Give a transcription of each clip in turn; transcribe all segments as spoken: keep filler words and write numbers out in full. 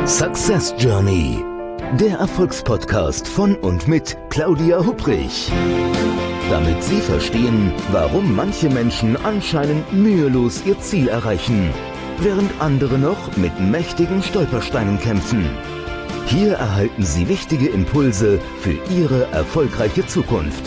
Success Journey, der Erfolgspodcast von und mit Claudia Hupprich. Damit Sie verstehen, warum manche Menschen anscheinend mühelos ihr Ziel erreichen, während andere noch mit mächtigen Stolpersteinen kämpfen. Hier erhalten Sie wichtige Impulse für Ihre erfolgreiche Zukunft.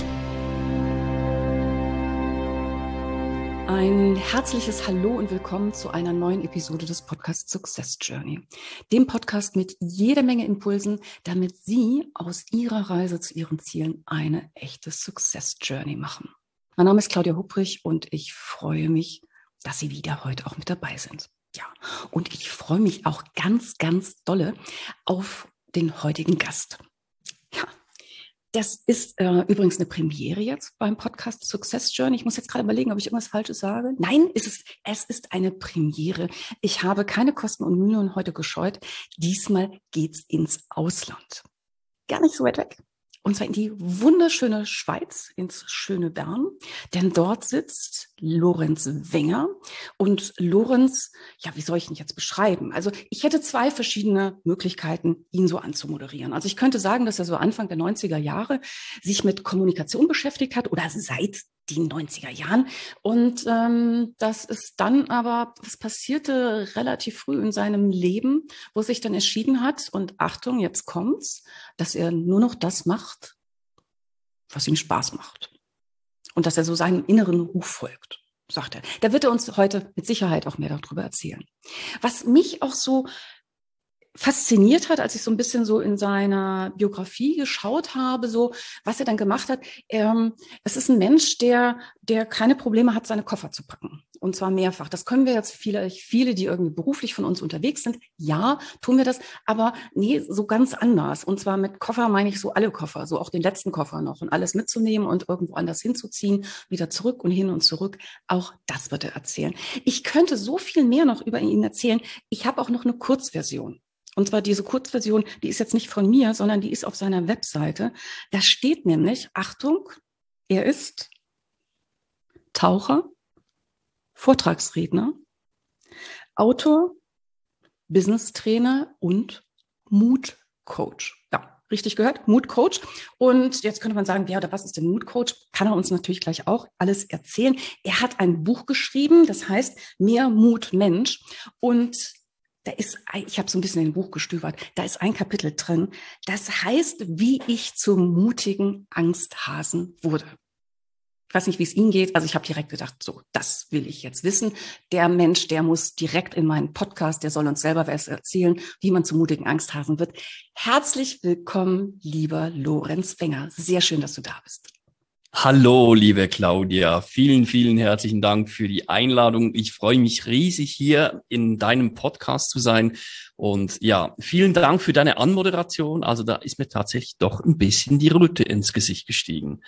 Ein herzliches Hallo und willkommen zu einer neuen Episode des Podcasts Success Journey, dem Podcast mit jeder Menge Impulsen, damit Sie aus Ihrer Reise zu Ihren Zielen eine echte Success Journey machen. Mein Name ist Claudia Hupprich und ich freue mich, dass Sie wieder heute auch mit dabei sind. Ja, und ich freue mich auch ganz, ganz dolle auf den heutigen Gast. Ja. Das ist äh, übrigens eine Premiere jetzt beim Podcast Success Journey. Ich muss jetzt gerade überlegen, ob ich irgendwas Falsches sage. Nein, ist es, es ist eine Premiere. Ich habe keine Kosten und Mühen heute gescheut. Diesmal geht's ins Ausland. Gar nicht so weit weg. Und zwar in die wunderschöne Schweiz, ins schöne Bern. Denn dort sitzt Lorenz Wenger. Und Lorenz, ja, wie soll ich ihn jetzt beschreiben? Also ich hätte zwei verschiedene Möglichkeiten, ihn so anzumoderieren. Also ich könnte sagen, dass er so Anfang der neunziger Jahre sich mit Kommunikation beschäftigt hat oder seit den neunziger Jahren. Und ähm, das ist dann aber, was passierte relativ früh in seinem Leben, wo sich dann entschieden hat, und Achtung, jetzt kommt's, dass er nur noch das macht, was ihm Spaß macht. Und dass er so seinem inneren Ruf folgt, sagt er. Da wird er uns heute mit Sicherheit auch mehr darüber erzählen. Was mich auch so fasziniert hat, als ich so ein bisschen so in seiner Biografie geschaut habe, so was er dann gemacht hat. Ähm, es ist ein Mensch, der der keine Probleme hat, seine Koffer zu packen. Und zwar mehrfach. Das können wir jetzt viele, viele, die irgendwie beruflich von uns unterwegs sind. Ja, tun wir das. Aber nee, so ganz anders. Und zwar mit Koffer meine ich so alle Koffer, so auch den letzten Koffer noch und alles mitzunehmen und irgendwo anders hinzuziehen, wieder zurück und hin und zurück. Auch das wird er erzählen. Ich könnte so viel mehr noch über ihn erzählen. Ich habe auch noch eine Kurzversion. Und zwar diese Kurzversion, die ist jetzt nicht von mir, sondern die ist auf seiner Webseite. Da steht nämlich, Achtung, er ist Taucher, Vortragsredner, Autor, Business-Trainer und Mood-Coach. Ja, richtig gehört, Mood-Coach. Und jetzt könnte man sagen, ja, oder was ist denn Mood-Coach? Kann er uns natürlich gleich auch alles erzählen. Er hat ein Buch geschrieben, das heißt Mehr Mut Mensch. Und da ist, ich habe so ein bisschen in dem Buch gestöbert, da ist ein Kapitel drin, das heißt, wie ich zum mutigen Angsthasen wurde. Ich weiß nicht, wie es Ihnen geht, also ich habe direkt gedacht, so, das will ich jetzt wissen. Der Mensch, der muss direkt in meinen Podcast, der soll uns selber was erzählen, wie man zum mutigen Angsthasen wird. Herzlich willkommen, lieber Lorenz Wenger. Sehr schön, dass du da bist. Hallo, liebe Claudia. Vielen, vielen herzlichen Dank für die Einladung. Ich freue mich riesig, hier in deinem Podcast zu sein. Und ja, vielen Dank für deine Anmoderation. Also da ist mir tatsächlich doch ein bisschen die Röte ins Gesicht gestiegen.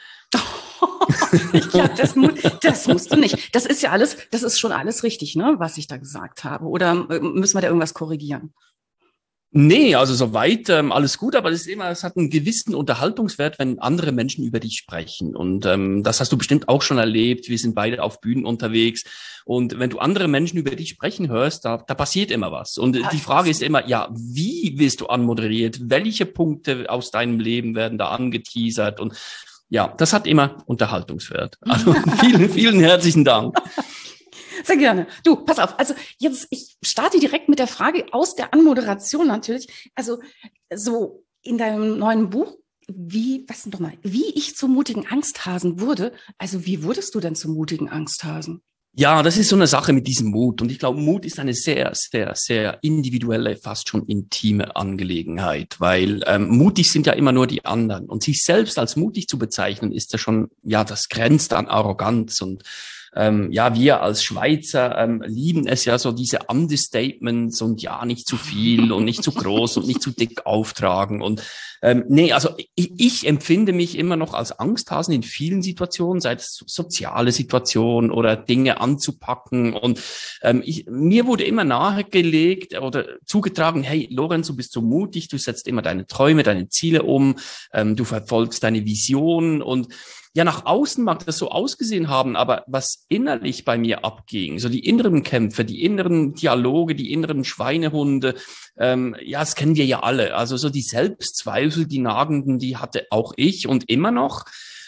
Ja, das, das musst du nicht. Das ist ja alles, das ist schon alles richtig, ne, was ich da gesagt habe. Oder müssen wir da irgendwas korrigieren? Nee, also soweit ähm, alles gut, aber es ist immer, es hat einen gewissen Unterhaltungswert, wenn andere Menschen über dich sprechen. Und ähm, das hast du bestimmt auch schon erlebt. Wir sind beide auf Bühnen unterwegs. Und wenn du andere Menschen über dich sprechen hörst, da, da passiert immer was. Und die Frage ist immer, ja, wie wirst du anmoderiert? Welche Punkte aus deinem Leben werden da angeteasert? Und ja, das hat immer Unterhaltungswert. Also vielen, vielen herzlichen Dank. Sehr gerne. Du, pass auf. Also jetzt, ich starte direkt mit der Frage aus der Anmoderation natürlich. Also so in deinem neuen Buch, wie, was denn doch mal, wie ich zum mutigen Angsthasen wurde. Also wie wurdest du denn zum mutigen Angsthasen? Ja, das ist so eine Sache mit diesem Mut. Und ich glaube, Mut ist eine sehr, sehr, sehr individuelle, fast schon intime Angelegenheit, weil ähm, mutig sind ja immer nur die anderen. Und sich selbst als mutig zu bezeichnen, ist ja schon, ja, das grenzt an Arroganz. Und ähm, ja, wir als Schweizer ähm, lieben es ja so, diese Understatements und ja, nicht zu viel und nicht zu groß und nicht zu dick auftragen. Und ähm, nee, also ich, ich empfinde mich immer noch als Angsthasen in vielen Situationen, sei es soziale Situationen oder Dinge anzupacken. Und ähm, ich, mir wurde immer nahegelegt oder zugetragen, hey Lorenz, du bist so mutig, du setzt immer deine Träume, deine Ziele um, ähm, du verfolgst deine Vision. Und ja, nach außen mag das so ausgesehen haben, aber was innerlich bei mir abging, so die inneren Kämpfe, die inneren Dialoge, die inneren Schweinehunde, ähm, ja, das kennen wir ja alle. Also so die Selbstzweifel, die nagenden, die hatte auch ich und immer noch.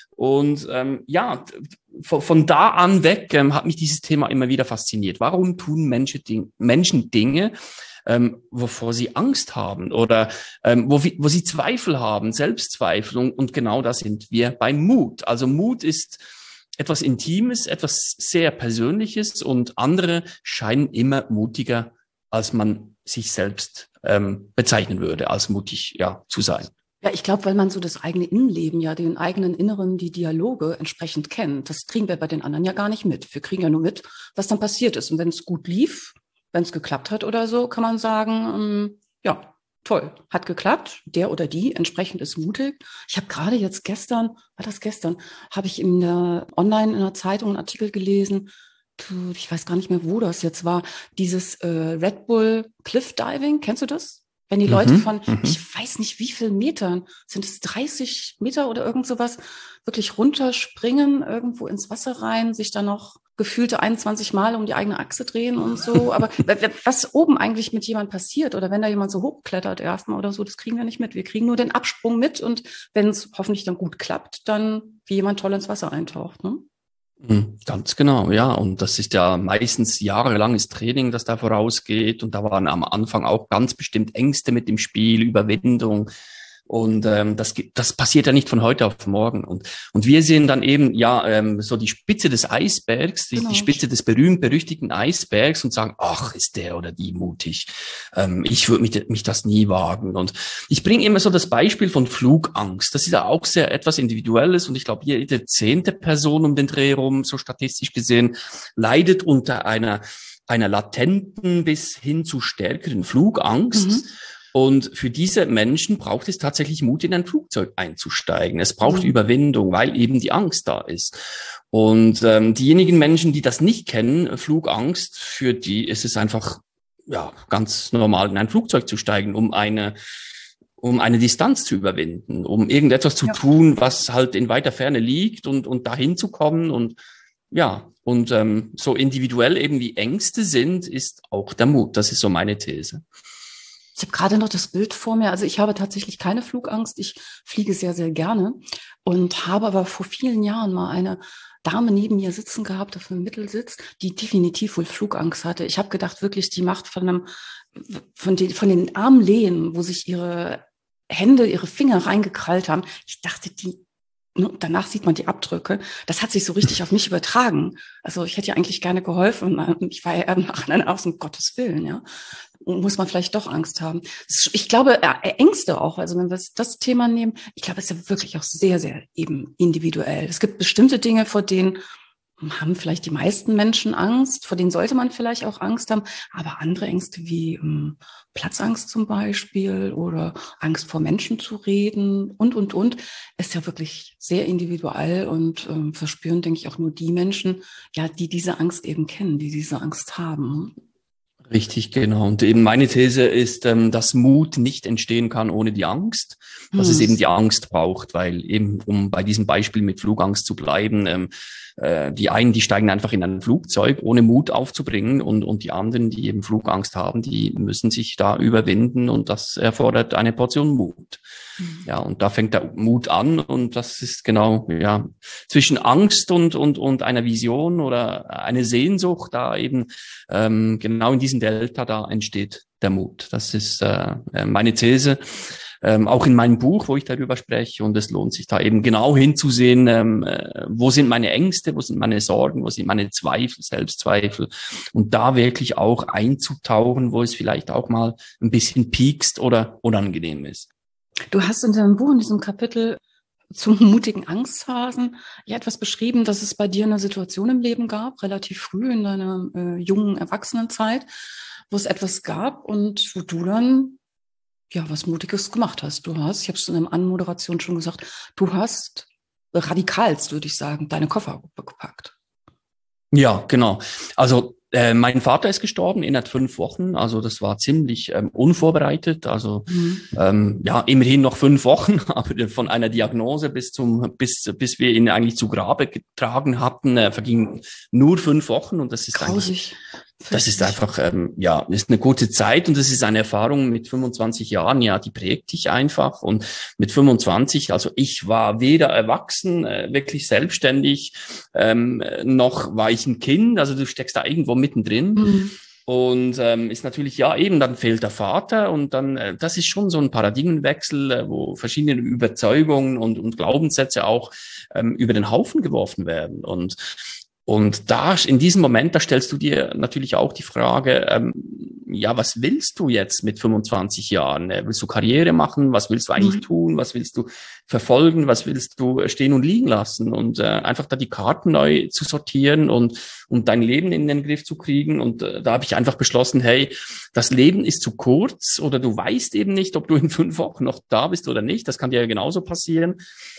Und ähm, ja, von, von da an weg ähm, hat mich dieses Thema immer wieder fasziniert. Warum tun Menschen, Ding, Menschen Dinge, ähm, wovor sie Angst haben oder ähm, wo, wo sie Zweifel haben, Selbstzweifel? Und, und genau da sind wir beim Mut. Also Mut ist etwas Intimes, etwas sehr Persönliches und andere scheinen immer mutiger, als man sich selbst ähm, bezeichnen würde, als mutig ja zu sein. Ja, ich glaube, weil man so das eigene Innenleben, ja, den eigenen Inneren, die Dialoge entsprechend kennt. Das kriegen wir bei den anderen ja gar nicht mit. Wir kriegen ja nur mit, was dann passiert ist. Und wenn es gut lief, wenn es geklappt hat oder so, kann man sagen, ähm, ja, toll, hat geklappt. Der oder die entsprechend ist mutig. Ich habe gerade jetzt gestern, war das gestern, habe ich in der online in der Zeitung einen Artikel gelesen. Ich weiß gar nicht mehr, wo das jetzt war. Dieses äh, Red Bull Cliff Diving, kennst du das? Wenn die Leute von, mhm. ich weiß nicht wie viel Metern, sind es dreißig Meter oder irgend sowas, wirklich runterspringen, irgendwo ins Wasser rein, sich dann noch gefühlte einundzwanzig Mal um die eigene Achse drehen und so. Aber was oben eigentlich mit jemand passiert oder wenn da jemand so hochklettert erstmal oder so, das kriegen wir nicht mit. Wir kriegen nur den Absprung mit und wenn es hoffentlich dann gut klappt, dann wie jemand toll ins Wasser eintaucht, ne? Ganz genau, ja. Und das ist ja meistens jahrelanges Training, das da vorausgeht. Und da waren am Anfang auch ganz bestimmt Ängste mit dem Spiel, Überwindung. Und ähm, das, das passiert ja nicht von heute auf morgen. Und und wir sehen dann eben ja ähm, so die Spitze des Eisbergs, die, genau. die Spitze des berühmt-berüchtigten Eisbergs und sagen, ach, ist der oder die mutig. Ähm, ich würde mich, mich das nie wagen. Und ich bringe immer so das Beispiel von Flugangst. Das ist ja auch sehr etwas Individuelles. Und ich glaube, jede zehnte Person um den Dreh rum, so statistisch gesehen, leidet unter einer einer latenten bis hin zu stärkeren Flugangst. Mhm. Und für diese Menschen braucht es tatsächlich Mut, in ein Flugzeug einzusteigen. Es braucht mhm. Überwindung, weil eben die Angst da ist. Und ähm, diejenigen Menschen, die das nicht kennen, Flugangst, für die ist es einfach ja ganz normal, in ein Flugzeug zu steigen, um eine um eine Distanz zu überwinden, um irgendetwas zu ja. tun, was halt in weiter Ferne liegt und und dahin zu kommen. Und ja, und ähm, so individuell eben wie Ängste sind, ist auch der Mut. Das ist so meine These. Ich habe gerade noch das Bild vor mir. Also ich habe tatsächlich keine Flugangst. Ich fliege sehr, sehr gerne und habe aber vor vielen Jahren mal eine Dame neben mir sitzen gehabt auf dem Mittelsitz, die definitiv wohl Flugangst hatte. Ich habe gedacht, wirklich, die macht von einem, von den, von den Armlehnen, wo sich ihre Hände, ihre Finger reingekrallt haben. Ich dachte, die, danach sieht man die Abdrücke. Das hat sich so richtig auf mich übertragen. Also ich hätte ja eigentlich gerne geholfen. Ich war ja im Nachhinein aus, um Gottes Willen, ja. Muss man vielleicht doch Angst haben. Ich glaube, Ängste auch, also wenn wir das Thema nehmen, ich glaube, es ist ja wirklich auch sehr, sehr eben individuell. Es gibt bestimmte Dinge, vor denen haben vielleicht die meisten Menschen Angst, vor denen sollte man vielleicht auch Angst haben, aber andere Ängste wie ähm, Platzangst zum Beispiel oder Angst vor Menschen zu reden und, und, und, ist ja wirklich sehr individuell und ähm, verspüren, denke ich, auch nur die Menschen, ja, die diese Angst eben kennen, die diese Angst haben. Richtig, genau. Und eben meine These ist, ähm, dass Mut nicht entstehen kann ohne die Angst, dass hm. es eben die Angst braucht, weil eben, um bei diesem Beispiel mit Flugangst zu bleiben, ähm, äh, die einen, die steigen einfach in ein Flugzeug, ohne Mut aufzubringen und und die anderen, die eben Flugangst haben, die müssen sich da überwinden und das erfordert eine Portion Mut. Hm. Ja, und da fängt der Mut an und das ist genau, ja, zwischen Angst und und und einer Vision oder eine Sehnsucht da eben, ähm, genau in diesem Delta, da entsteht der Mut. Das ist äh, meine These, ähm, auch in meinem Buch, wo ich darüber spreche. Und es lohnt sich da eben genau hinzusehen, ähm, äh, wo sind meine Ängste, wo sind meine Sorgen, wo sind meine Zweifel, Selbstzweifel. Und da wirklich auch einzutauchen, wo es vielleicht auch mal ein bisschen piekst oder unangenehm ist. Du hast in deinem Buch, in diesem Kapitel zum mutigen Angsthasen ja etwas beschrieben, dass es bei dir eine Situation im Leben gab, relativ früh in deiner äh, jungen Erwachsenenzeit, wo es etwas gab und wo du dann ja was Mutiges gemacht hast. Du hast, ich habe es in der Anmoderation schon gesagt, du hast radikalst, würde ich sagen, deine Koffer gepackt. Ja, genau. Also Äh, mein Vater ist gestorben innerhalb fünf Wochen, also das war ziemlich ähm, unvorbereitet, also mhm. ähm, ja immerhin noch fünf Wochen, aber von einer Diagnose bis zum bis bis wir ihn eigentlich zu Grabe getragen hatten, äh, vergingen nur fünf Wochen und das ist Grausig. eigentlich das ist einfach, ähm, ja, ist eine kurze Zeit und das ist eine Erfahrung mit fünfundzwanzig Jahren, ja, die prägt dich einfach und mit fünfundzwanzig, also ich war weder erwachsen, äh, wirklich selbstständig, ähm, noch war ich ein Kind, also du steckst da irgendwo mittendrin. Mhm. Und ähm, ist natürlich, ja, eben, dann fehlt der Vater und dann, äh, das ist schon so ein Paradigmenwechsel, äh, wo verschiedene Überzeugungen und, und Glaubenssätze auch ähm, über den Haufen geworfen werden und Und da, in diesem Moment, da stellst du dir natürlich auch die Frage, ähm, ja, was willst du jetzt mit fünfundzwanzig Jahren? Willst du Karriere machen? Was willst du eigentlich mhm. tun? Was willst du verfolgen? Was willst du stehen und liegen lassen? Und äh, einfach da die Karten neu zu sortieren und, und dein Leben in den Griff zu kriegen. Und äh, da habe ich einfach beschlossen, hey, das Leben ist zu kurz oder du weißt eben nicht, ob du in fünf Wochen noch da bist oder nicht. Das kann dir ja genauso passieren.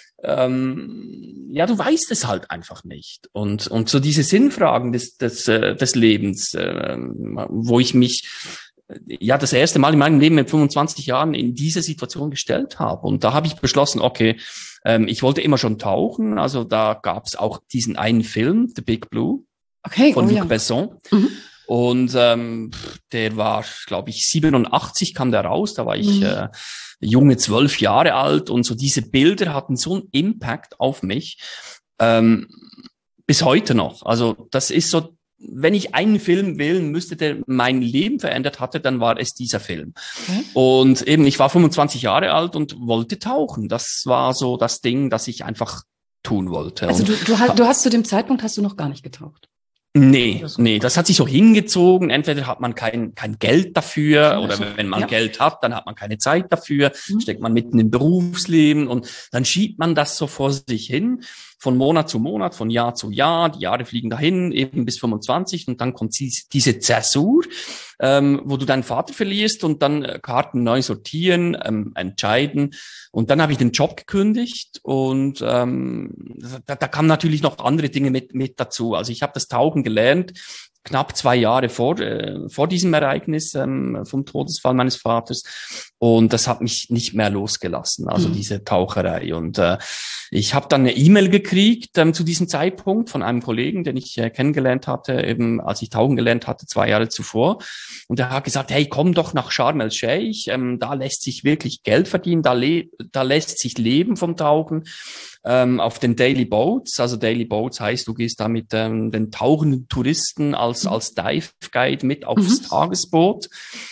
Ähm, ja, du weißt es halt einfach nicht. Und, und so diese Sinnfragen des, des, äh, des Lebens, äh, wo ich mich ja das erste Mal in meinem Leben mit fünfundzwanzig Jahren in diese Situation gestellt habe. Und da habe ich beschlossen, okay, ähm, ich wollte immer schon tauchen. Also da gab es auch diesen einen Film, The Big Blue, okay, von oh, Luc ja. Besson. Mhm. Und ähm, der war, glaube ich, siebenundachtzig kam der raus, da war ich mhm. äh, junge zwölf Jahre alt und so diese Bilder hatten so einen Impact auf mich, ähm, bis heute noch. Also das ist so, wenn ich einen Film wählen müsste, der mein Leben verändert hatte, dann war es dieser Film. Okay. Und eben, ich war fünfundzwanzig Jahre alt und wollte tauchen. Das war so das Ding, das ich einfach tun wollte. Also du, du, hast, du hast zu dem Zeitpunkt hast du noch gar nicht getaucht? Nee, nee, das hat sich so hingezogen. Entweder hat man kein kein Geld dafür oder also, wenn man ja. Geld hat, dann hat man keine Zeit dafür, mhm. steckt man mitten im Berufsleben und dann schiebt man das so vor sich hin, von Monat zu Monat, von Jahr zu Jahr. Die Jahre fliegen dahin, eben bis fünfundzwanzig und dann kommt diese Zäsur, ähm, wo du deinen Vater verlierst und dann äh, Karten neu sortieren, ähm, entscheiden. Und dann habe ich den Job gekündigt und ähm, da, da kamen natürlich noch andere Dinge mit mit dazu. Also ich habe das Tauchen gelernt, knapp zwei Jahre vor äh, vor diesem Ereignis ähm, vom Todesfall meines Vaters und das hat mich nicht mehr losgelassen, also mhm. diese Taucherei und äh, ich habe dann eine E-Mail gekriegt ähm, zu diesem Zeitpunkt von einem Kollegen, den ich äh, kennengelernt hatte, eben als ich tauchen gelernt hatte, zwei Jahre zuvor und er hat gesagt, hey, komm doch nach Sharm el-Sheikh, ähm, da lässt sich wirklich Geld verdienen, da, le- da lässt sich leben vom Tauchen. Ähm, auf den Daily Boats, also Daily Boats heißt, du gehst da mit ähm, den tauchenden Touristen als als Dive Guide mit aufs mhm. Tagesboot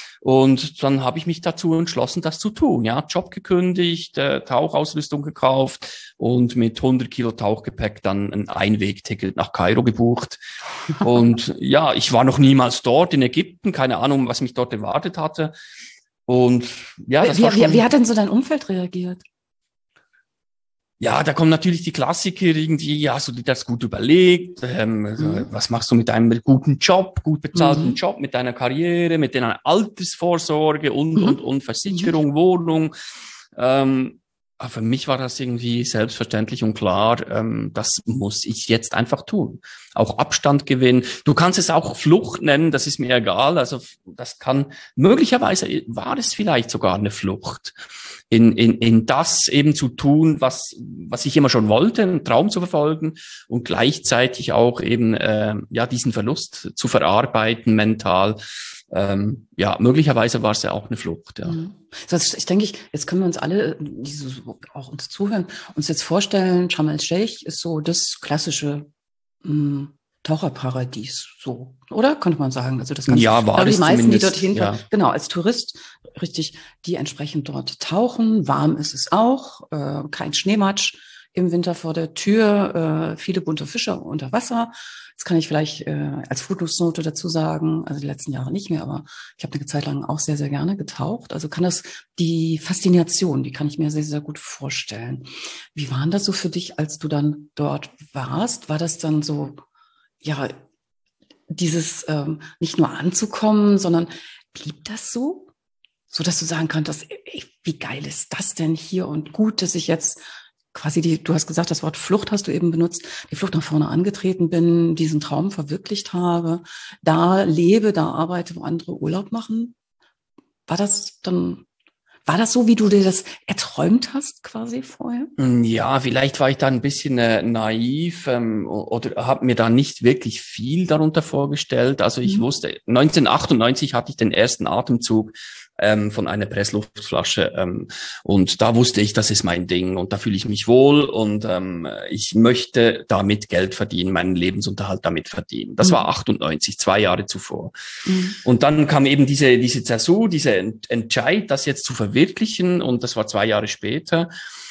und dann habe ich mich dazu entschlossen, das zu tun. Ja, Job gekündigt, äh, Tauchausrüstung gekauft und mit hundert Kilo Tauchgepäck dann ein Einwegticket nach Kairo gebucht. Und ja, ich war noch niemals dort in Ägypten, keine Ahnung, was mich dort erwartet hatte. Und ja, das wie, war schon, wie, wie hat denn so dein Umfeld reagiert? Ja, da kommen natürlich die Klassiker irgendwie, hast du dir das gut überlegt, ähm, mhm. was machst du mit deinem guten Job, gut bezahlten mhm. Job, mit deiner Karriere, mit deiner Altersvorsorge und, mhm. und, und Versicherung, mhm. Wohnung. Ähm, aber für mich war das irgendwie selbstverständlich und klar, ähm, das muss ich jetzt einfach tun. Auch Abstand gewinnen. Du kannst es auch Flucht nennen, das ist mir egal. Also das kann, möglicherweise war es vielleicht sogar eine Flucht. In, in, in das eben zu tun, was, was ich immer schon wollte, einen Traum zu verfolgen und gleichzeitig auch eben, äh, ja, diesen Verlust zu verarbeiten, mental. Ähm, ja, möglicherweise war es ja auch eine Flucht, ja. Mhm. Das, ich denke, ich, jetzt können wir uns alle, die so, auch uns zuhören, uns jetzt vorstellen, Sharm el-Sheikh ist so das klassische, mh, Taucherparadies, so, oder? Könnte man sagen. Also das kannst, ja, war die meisten, die dort hinter, ja. genau, als Tourist, richtig, die entsprechend dort tauchen. Warm ist es auch, äh, kein Schneematsch im Winter vor der Tür, äh, viele bunte Fische unter Wasser. Das kann ich vielleicht äh, als Fußnote dazu sagen, also die letzten Jahre nicht mehr, aber ich habe eine Zeit lang auch sehr, sehr gerne getaucht. Also kann das, die Faszination, die kann ich mir sehr, sehr gut vorstellen. Wie war das so für dich, als du dann dort warst? War das dann so, ja, dieses ähm, nicht nur anzukommen, sondern blieb das so? So, dass du sagen könntest, ey, wie geil ist das denn hier und gut, dass ich jetzt quasi die, du hast gesagt, das Wort Flucht hast du eben benutzt, die Flucht nach vorne angetreten bin, diesen Traum verwirklicht habe, da lebe, da arbeite, wo andere Urlaub machen. War das dann, war das so, wie du dir das erträumt hast quasi vorher? Ja, vielleicht war ich da ein bisschen äh, naiv ähm, oder habe mir da nicht wirklich viel darunter vorgestellt. Also ich mhm. wusste, neunzehnhundertachtundneunzig hatte ich den ersten Atemzug ähm, von einer Pressluftflasche ähm, und da wusste ich, das ist mein Ding und da fühle ich mich wohl und ähm, ich möchte damit Geld verdienen, meinen Lebensunterhalt damit verdienen. Das mhm. war achtundneunzig, zwei Jahre zuvor. Mhm. Und dann kam eben diese diese Zäsur, dieser Entscheid, das jetzt zu verwirklichen und das war zwei Jahre später.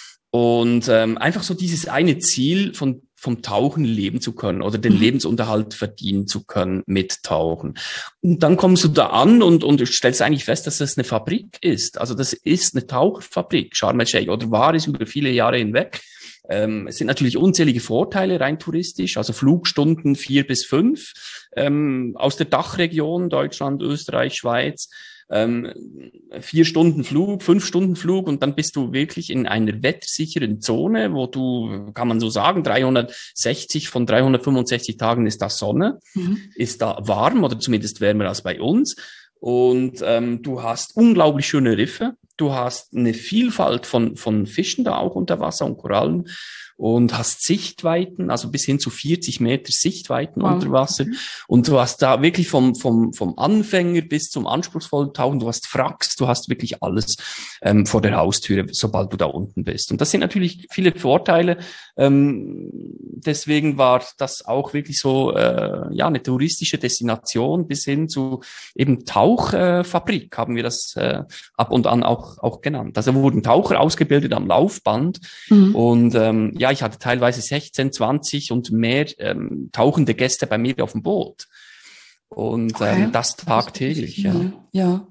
Und ähm, einfach so dieses eine Ziel von vom Tauchen leben zu können oder den mhm. Lebensunterhalt verdienen zu können mit Tauchen. Und dann kommst du da an und und stellst eigentlich fest, dass das eine Fabrik ist. Also das ist eine Tauchfabrik, Sharm el-Sheikh, oder war es über viele Jahre hinweg. Ähm, es sind natürlich unzählige Vorteile rein touristisch, also Flugstunden vier bis fünf ähm, aus der Dachregion, Deutschland, Österreich, Schweiz. Ähm, vier Stunden Flug, fünf Stunden Flug und dann bist du wirklich in einer wettersicheren Zone, wo du, kann man so sagen, dreihundertsechzig von dreihundertfünfundsechzig Tagen ist da Sonne, mhm. ist da warm oder zumindest wärmer als bei uns. Und ähm, du hast unglaublich schöne Riffe, du hast eine Vielfalt von von Fischen da auch unter Wasser und Korallen und hast Sichtweiten, also bis hin zu vierzig Meter Sichtweiten wow. unter Wasser. Mhm. Und du hast da wirklich vom vom vom Anfänger bis zum anspruchsvollen Tauchen, du hast Wracks, du hast wirklich alles ähm, vor der Haustüre, sobald du da unten bist. Und das sind natürlich viele Vorteile. Ähm, deswegen war das auch wirklich so äh, ja eine touristische Destination bis hin zu eben Tauchfabrik, äh, haben wir das äh, ab und an auch auch genannt. Also wurden Taucher ausgebildet am Laufband mhm. und ähm, ja, ich hatte teilweise sechzehn, zwanzig und mehr ähm, tauchende Gäste bei mir auf dem Boot. Und okay. ähm, das tagtäglich. Das ja. ja.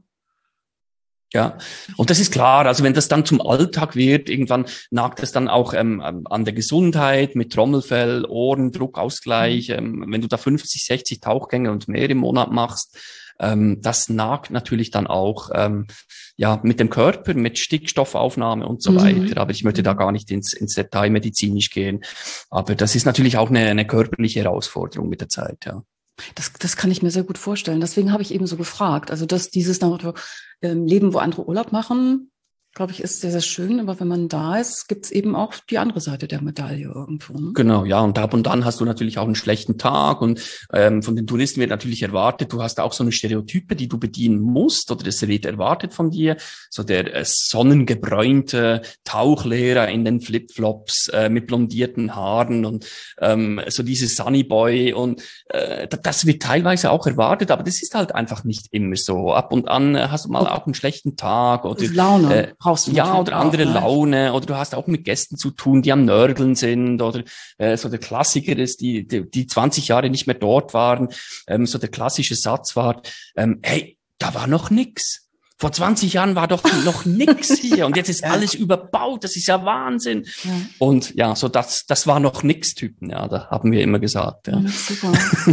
Ja, und das ist klar, also wenn das dann zum Alltag wird, irgendwann nagt es dann auch ähm, an der Gesundheit mit Trommelfell, Ohren, Druckausgleich. Ähm, wenn du da fünfzig, sechzig Tauchgänge und mehr im Monat machst, ähm, das nagt natürlich dann auch ähm, ja mit dem Körper, mit Stickstoffaufnahme und so mhm. weiter. Aber ich möchte da gar nicht ins, ins Detail medizinisch gehen. Aber das ist natürlich auch eine, eine körperliche Herausforderung mit der Zeit, ja. Das, das kann ich mir sehr gut vorstellen. Deswegen habe ich eben so gefragt. Also, dass dieses ähm, Leben, wo andere Urlaub machen, glaube ich, ist sehr, sehr schön. Aber wenn man da ist, gibt es eben auch die andere Seite der Medaille irgendwo. Ne? Genau, ja. Und ab und dann hast du natürlich auch einen schlechten Tag. Und ähm, von den Touristen wird natürlich erwartet, du hast auch so eine Stereotype, die du bedienen musst. Oder das wird erwartet von dir. So der äh, sonnengebräunte Tauchlehrer in den Flipflops äh, mit blondierten Haaren und ähm, so dieses Sunny Boy. Und äh, das wird teilweise auch erwartet. Aber das ist halt einfach nicht immer so. Ab und an äh, hast du mal auch einen schlechten Tag. Oder Laune. Äh, Ja, oder andere auch, Laune, oder du hast auch mit Gästen zu tun, die am Nörgeln sind, oder äh, so der Klassiker ist, die, die die zwanzig Jahre nicht mehr dort waren, ähm, so der klassische Satz war, ähm, hey, da war noch nix. Vor zwanzig Jahren war doch noch nix hier und jetzt ist ja. alles überbaut, das ist ja Wahnsinn. Ja. Und ja, so das das war noch nix Typen, ja, da haben wir immer gesagt. Ja. Ja, super.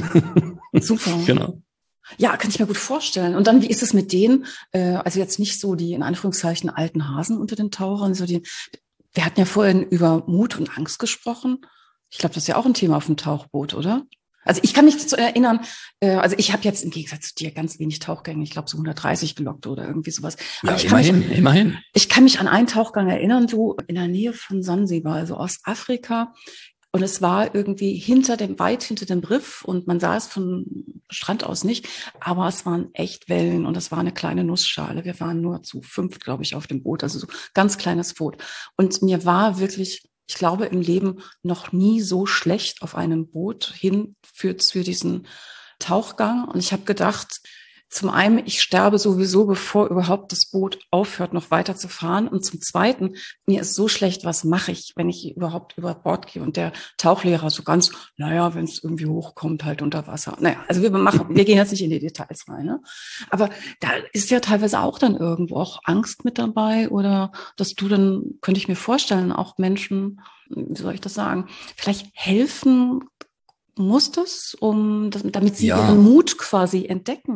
Super. Genau. Ja, kann ich mir gut vorstellen. Und dann, wie ist es mit denen, äh, also jetzt nicht so die in Anführungszeichen alten Hasen unter den Tauchern, so die, wir hatten ja vorhin über Mut und Angst gesprochen. Ich glaube, das ist ja auch ein Thema auf dem Tauchboot, oder? Also ich kann mich zu erinnern, äh, also ich habe jetzt im Gegensatz zu dir ganz wenig Tauchgänge, ich glaube so hundertdreißig gelockt oder irgendwie sowas. Aber ja, ich immerhin, kann mich, immerhin. Ich kann mich an einen Tauchgang erinnern, du, in der Nähe von Sansibar, also Ostafrika. Und es war irgendwie hinter dem, weit hinter dem Riff und man sah es vom Strand aus nicht, aber es waren echt Wellen und es war eine kleine Nussschale. Wir waren nur zu fünft, glaube ich, auf dem Boot, also so ganz kleines Boot. Und mir war wirklich, ich glaube, im Leben noch nie so schlecht auf einem Boot hin für, für diesen Tauchgang. Und ich habe gedacht, zum einen, ich sterbe sowieso, bevor überhaupt das Boot aufhört, noch weiter zu fahren. Und zum Zweiten, mir ist so schlecht, was mache ich, wenn ich überhaupt über Bord gehe? Und der Tauchlehrer so ganz, naja, wenn es irgendwie hochkommt, halt unter Wasser. Naja, also wir machen, wir gehen jetzt nicht in die Details rein. Ne? Aber da ist ja teilweise auch dann irgendwo auch Angst mit dabei oder dass du dann, könnte ich mir vorstellen, auch Menschen, wie soll ich das sagen, vielleicht helfen musstest, um das, damit sie ja. ihren Mut quasi entdecken.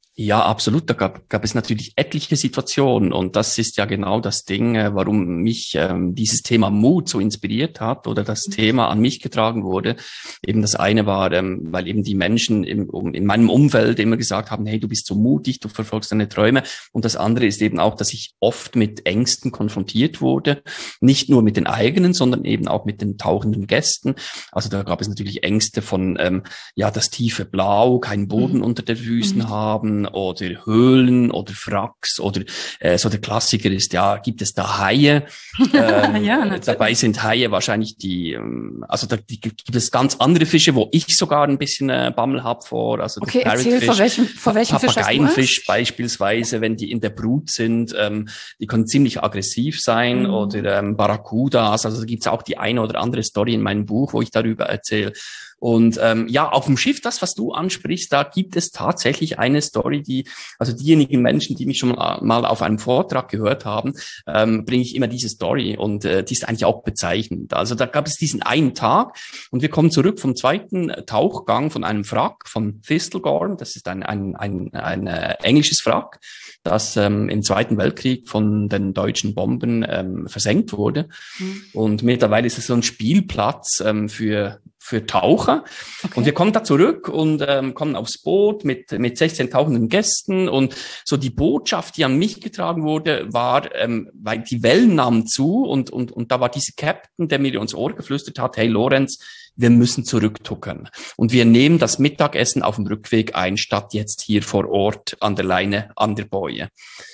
Ja, absolut. Da gab, gab es natürlich etliche Situationen und das ist ja genau das Ding, äh, warum mich ähm, dieses Thema Mut so inspiriert hat oder das Thema an mich getragen wurde. Eben das eine war, ähm, weil eben die Menschen im, um, in meinem Umfeld immer gesagt haben, hey, du bist so mutig, du verfolgst deine Träume. Und das andere ist eben auch, dass ich oft mit Ängsten konfrontiert wurde, nicht nur mit den eigenen, sondern eben auch mit den tauchenden Gästen. Also da gab es natürlich Ängste von, ähm, ja, das tiefe Blau, keinen Boden mhm. unter den Füßen mhm. haben, oder Höhlen oder Wracks oder äh, so der Klassiker ist, ja, gibt es da Haie? Ähm, ja, dabei sind Haie wahrscheinlich die, ähm, also da die, gibt es ganz andere Fische, wo ich sogar ein bisschen äh, Bammel hab vor. Also okay, erzähl, vor welchem, vor welchem Fisch Papageienfisch beispielsweise, wenn die in der Brut sind, ähm, die können ziemlich aggressiv sein mhm. oder ähm, Barracudas, also da gibt's auch die eine oder andere Story in meinem Buch, wo ich darüber erzähle. Und ähm, ja, auf dem Schiff, das, was du ansprichst, da gibt es tatsächlich eine Story, die, also diejenigen Menschen, die mich schon mal auf einem Vortrag gehört haben, ähm, bringe ich immer diese Story und äh, die ist eigentlich auch bezeichnend. Also da gab es diesen einen Tag und wir kommen zurück vom zweiten Tauchgang von einem Wrack von Thistlegorm, das ist ein, ein, ein, ein äh, englisches Wrack, das ähm, im Zweiten Weltkrieg von den deutschen Bomben ähm, versenkt wurde. Mhm. Und mittlerweile ist es so ein Spielplatz ähm, für für Taucher. Okay. Und wir kommen da zurück und ähm, kommen aufs Boot mit mit sechzehn tauchenden Gästen und so die Botschaft, die an mich getragen wurde, war, ähm, weil die Wellen nahmen zu und und und da war dieser Captain, der mir ins Ohr geflüstert hat, hey Lorenz, wir müssen zurücktuckern und wir nehmen das Mittagessen auf dem Rückweg ein, statt jetzt hier vor Ort an der Leine, an der Boje.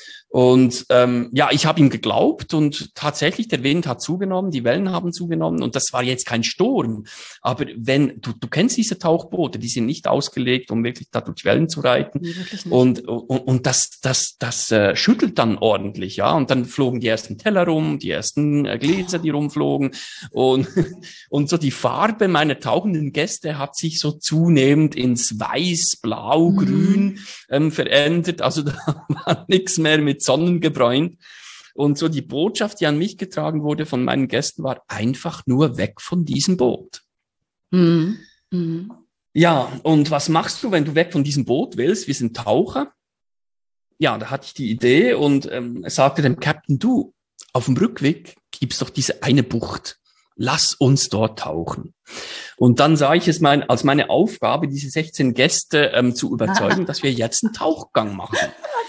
Und ähm, ja, ich habe ihm geglaubt und tatsächlich, der Wind hat zugenommen, die Wellen haben zugenommen und das war jetzt kein Sturm. Aber wenn, du, du kennst diese Tauchboote, die sind nicht ausgelegt, um wirklich da durch Wellen zu reiten. Nee, und, und, und das, das, das äh, schüttelt dann ordentlich, ja. Und dann flogen die ersten Teller rum, die ersten äh, Gläser, die rumflogen. Und, und so die Farbe meiner tauchenden Gäste hat sich so zunehmend ins Weiß, Blau, mhm. Grün ähm, verändert. Also da war nichts mehr mit Sonnen gebräunt. Und so die Botschaft, die an mich getragen wurde von meinen Gästen, war einfach nur weg von diesem Boot. Mhm. Mhm. Ja, und was machst du, wenn du weg von diesem Boot willst? Wir sind Taucher. Ja, da hatte ich die Idee und ähm, sagte dem Captain, du, auf dem Rückweg gibt's doch diese eine Bucht. Lass uns dort tauchen. Und dann sah ich es mein, als meine Aufgabe, diese sechzehn Gäste ähm, zu überzeugen, dass wir jetzt einen Tauchgang machen.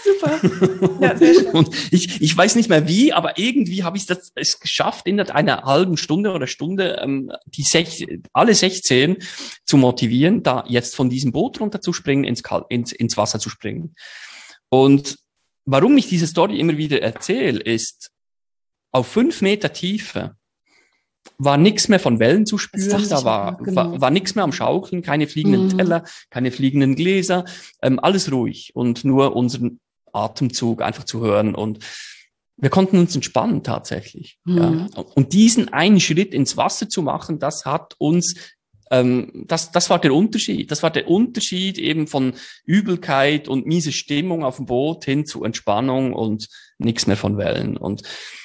Super. Ja, sehr schön. Und ich, ich weiß nicht mehr wie, aber irgendwie habe ich das, es geschafft, innerhalb einer halben Stunde oder Stunde ähm, die sech, alle sechzehn zu motivieren, da jetzt von diesem Boot runterzuspringen, ins, Kal- ins, ins Wasser zu springen. Und warum ich diese Story immer wieder erzähle, ist, auf fünf Meter Tiefe war nichts mehr von Wellen zu spüren, da war, genau. war, war nichts mehr am Schaukeln, keine fliegenden mhm. Teller, keine fliegenden Gläser, ähm, alles ruhig und nur unseren Atemzug einfach zu hören und wir konnten uns entspannen tatsächlich. Mhm. Ja. Und diesen einen Schritt ins Wasser zu machen, das hat uns, ähm, das, das war der Unterschied. Das war der Unterschied eben von Übelkeit und miese Stimmung auf dem Boot hin zu Entspannung und nichts mehr von Wellen. Und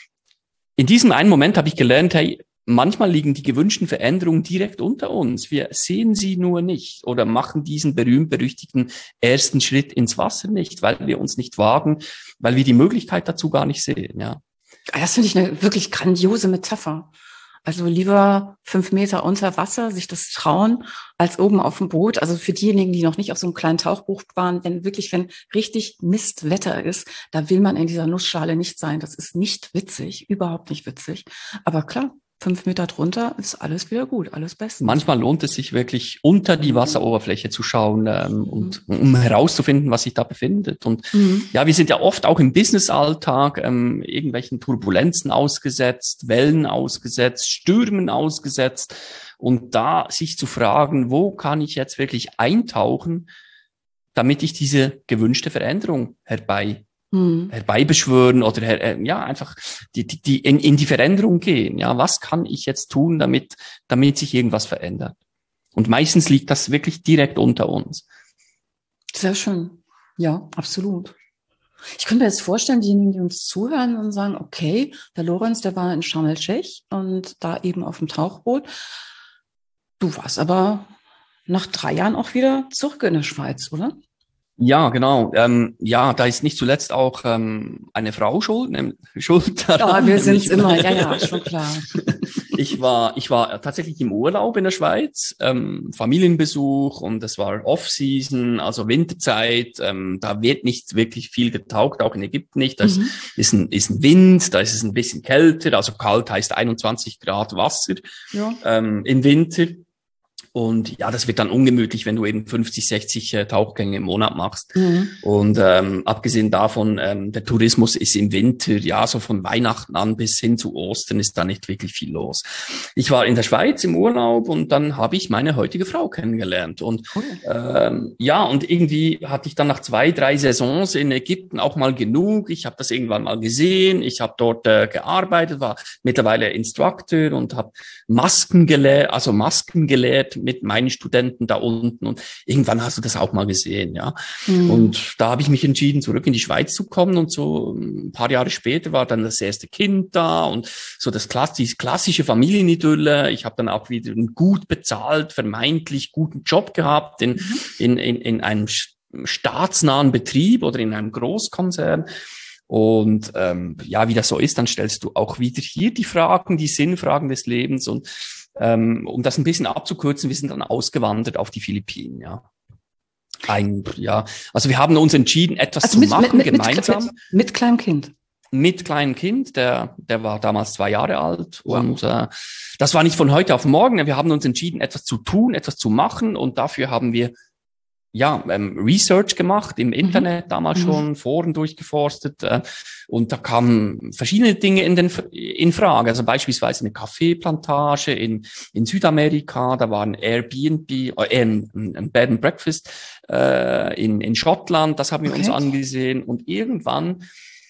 in diesem einen Moment habe ich gelernt, hey, manchmal liegen die gewünschten Veränderungen direkt unter uns. Wir sehen sie nur nicht oder machen diesen berühmt-berüchtigten ersten Schritt ins Wasser nicht, weil wir uns nicht wagen, weil wir die Möglichkeit dazu gar nicht sehen. Ja. Das finde ich eine wirklich grandiose Metapher. Also lieber fünf Meter unter Wasser, sich das trauen, als oben auf dem Boot. Also für diejenigen, die noch nicht auf so einem kleinen Tauchbuch waren, wenn wirklich, wenn richtig Mistwetter ist, da will man in dieser Nussschale nicht sein. Das ist nicht witzig, überhaupt nicht witzig. Aber klar, fünf Meter drunter ist alles wieder gut, alles bestens. Manchmal lohnt es sich wirklich, unter die Wasseroberfläche zu schauen, ähm, mhm. und um herauszufinden, was sich da befindet. Und mhm. ja, wir sind ja oft auch im Business-Alltag ähm, irgendwelchen Turbulenzen ausgesetzt, Wellen ausgesetzt, Stürmen ausgesetzt. Und da sich zu fragen, wo kann ich jetzt wirklich eintauchen, damit ich diese gewünschte Veränderung herbei Hm. herbeibeschwören oder her, ja einfach die die, die in, in die Veränderung gehen. Ja, was kann ich jetzt tun, damit damit sich irgendwas verändert? Und meistens liegt das wirklich direkt unter uns. Sehr schön. Ja, absolut. Ich könnte mir jetzt vorstellen, diejenigen, die uns zuhören und sagen, okay, der Lorenz, der war in Sharm el-Sheikh und da eben auf dem Tauchboot. Du warst aber nach drei Jahren auch wieder zurück in der Schweiz, oder? Ja, genau. Ähm, ja, da ist nicht zuletzt auch ähm, eine Frau schuld, nämlich schuld daran. Ja, wir sind's nämlich, immer, ja, ja, schon klar. Ich war, ich war tatsächlich im Urlaub in der Schweiz, ähm, Familienbesuch und es war Off-Season, also Winterzeit. Ähm, da wird nicht wirklich viel getaucht, auch in Ägypten nicht. Da ist, Mhm. ist, ein, ist ein Wind, da ist es ein bisschen kälter, also kalt heißt einundzwanzig Grad Wasser Ja. ähm, im Winter. Und ja, das wird dann ungemütlich, wenn du eben fünfzig, sechzig äh, Tauchgänge im Monat machst. Mhm. Und ähm, abgesehen davon, ähm, der Tourismus ist im Winter, ja, so von Weihnachten an bis hin zu Ostern ist da nicht wirklich viel los. Ich war in der Schweiz im Urlaub und dann habe ich meine heutige Frau kennengelernt. Und Cool. ähm, ja, und irgendwie hatte ich dann nach zwei, drei Saisons in Ägypten auch mal genug. Ich habe das irgendwann mal gesehen. Ich habe dort äh, gearbeitet, war mittlerweile Instructor und habe Masken gelehrt, also Masken gelehrt mit meinen Studenten da unten und irgendwann hast du das auch mal gesehen, ja. Mhm. Und da habe ich mich entschieden, zurück in die Schweiz zu kommen und so ein paar Jahre später war dann das erste Kind da und so das klassische, klassische Familienidylle. Ich habe dann auch wieder einen gut bezahlt, vermeintlich guten Job gehabt in, Mhm. in, in, in einem staatsnahen Betrieb oder in einem Großkonzern. Und ähm, ja, wie das so ist, dann stellst du auch wieder hier die Fragen, die Sinnfragen des Lebens. Und ähm, um das ein bisschen abzukürzen, wir sind dann ausgewandert auf die Philippinen, ja. Ein, ja, also wir haben uns entschieden, etwas Also zu mit, machen, mit, mit, gemeinsam. mit, mit kleinem Kind. Mit kleinem Kind, der, der war damals zwei Jahre alt. Wow. Und äh, das war nicht von heute auf morgen. Wir haben uns entschieden, etwas zu tun, etwas zu machen. Und dafür haben wir ja, ähm, Research gemacht im Internet, mhm. damals mhm. schon Foren durchgeforstet äh, und da kamen verschiedene Dinge in den in Frage, also beispielsweise eine Kaffeeplantage in in Südamerika, da war ein Airbnb, äh, ein, ein Bed and Breakfast äh, in in Schottland, das haben wir okay. uns angesehen und irgendwann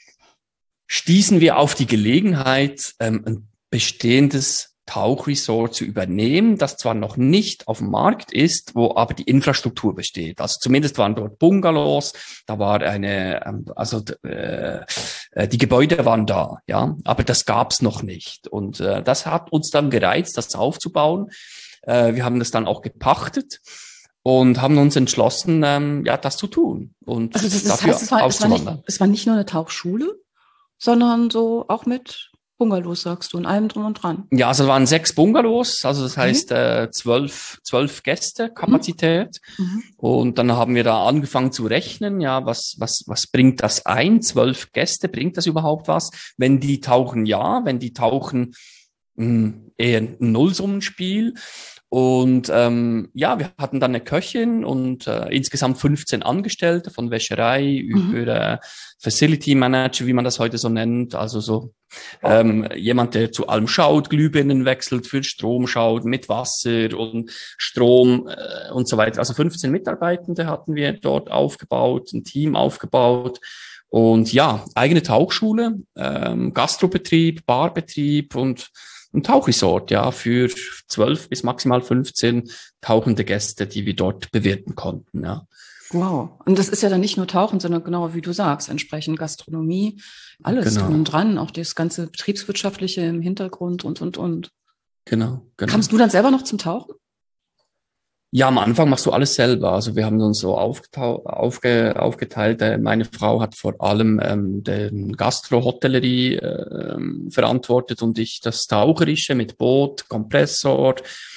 stießen wir auf die Gelegenheit, ähm, ein bestehendes Tauchresort zu übernehmen, das zwar noch nicht auf dem Markt ist, wo aber die Infrastruktur besteht. Also zumindest waren dort Bungalows, da war eine, also äh, die Gebäude waren da, ja, aber das gab's noch nicht. Und äh, das hat uns dann gereizt, das aufzubauen. Äh, wir haben das dann auch gepachtet und haben uns entschlossen, ähm, ja, das zu tun und also das, das dafür heißt, es war, auszuwandern. Es war, nicht, es war nicht nur eine Tauchschule, sondern so auch mit Bungalows, sagst du, und allem drum und dran. Ja, also es waren sechs Bungalows, also das heißt äh, zwölf, zwölf Gäste Kapazität. Mhm. Und dann haben wir da angefangen zu rechnen, ja, was, was, was bringt das ein? Zwölf Gäste, bringt das überhaupt was? Wenn die tauchen, ja, wenn die tauchen, mh, eher ein Nullsummenspiel. Und ähm, ja, wir hatten dann eine Köchin und äh, insgesamt fünfzehn Angestellte von Wäscherei mhm. über äh, Facility Manager, wie man das heute so nennt. Also so ähm, jemand, der zu allem schaut, Glühbirnen wechselt, für Strom schaut, mit Wasser und Strom äh, und so weiter. Also fünfzehn Mitarbeitende hatten wir dort aufgebaut, ein Team aufgebaut. Und ja, eigene Tauchschule, ähm, Gastrobetrieb, Barbetrieb und ein Tauchresort, ja, für zwölf bis maximal fünfzehn tauchende Gäste, die wir dort bewirten konnten, ja. Wow. Und das ist ja dann nicht nur Tauchen, sondern genau wie du sagst, entsprechend Gastronomie, alles genau. drum und dran, auch das ganze Betriebswirtschaftliche im Hintergrund und, und, und. Genau, genau. Kamst du dann selber noch zum Tauchen? Ja, am Anfang machst du alles selber. Also wir haben uns so aufgetau- aufge- aufgeteilt. Meine Frau hat vor allem ähm, den Gastro-Hotellerie ähm, verantwortet und ich das Taucherische mit Boot, Kompressor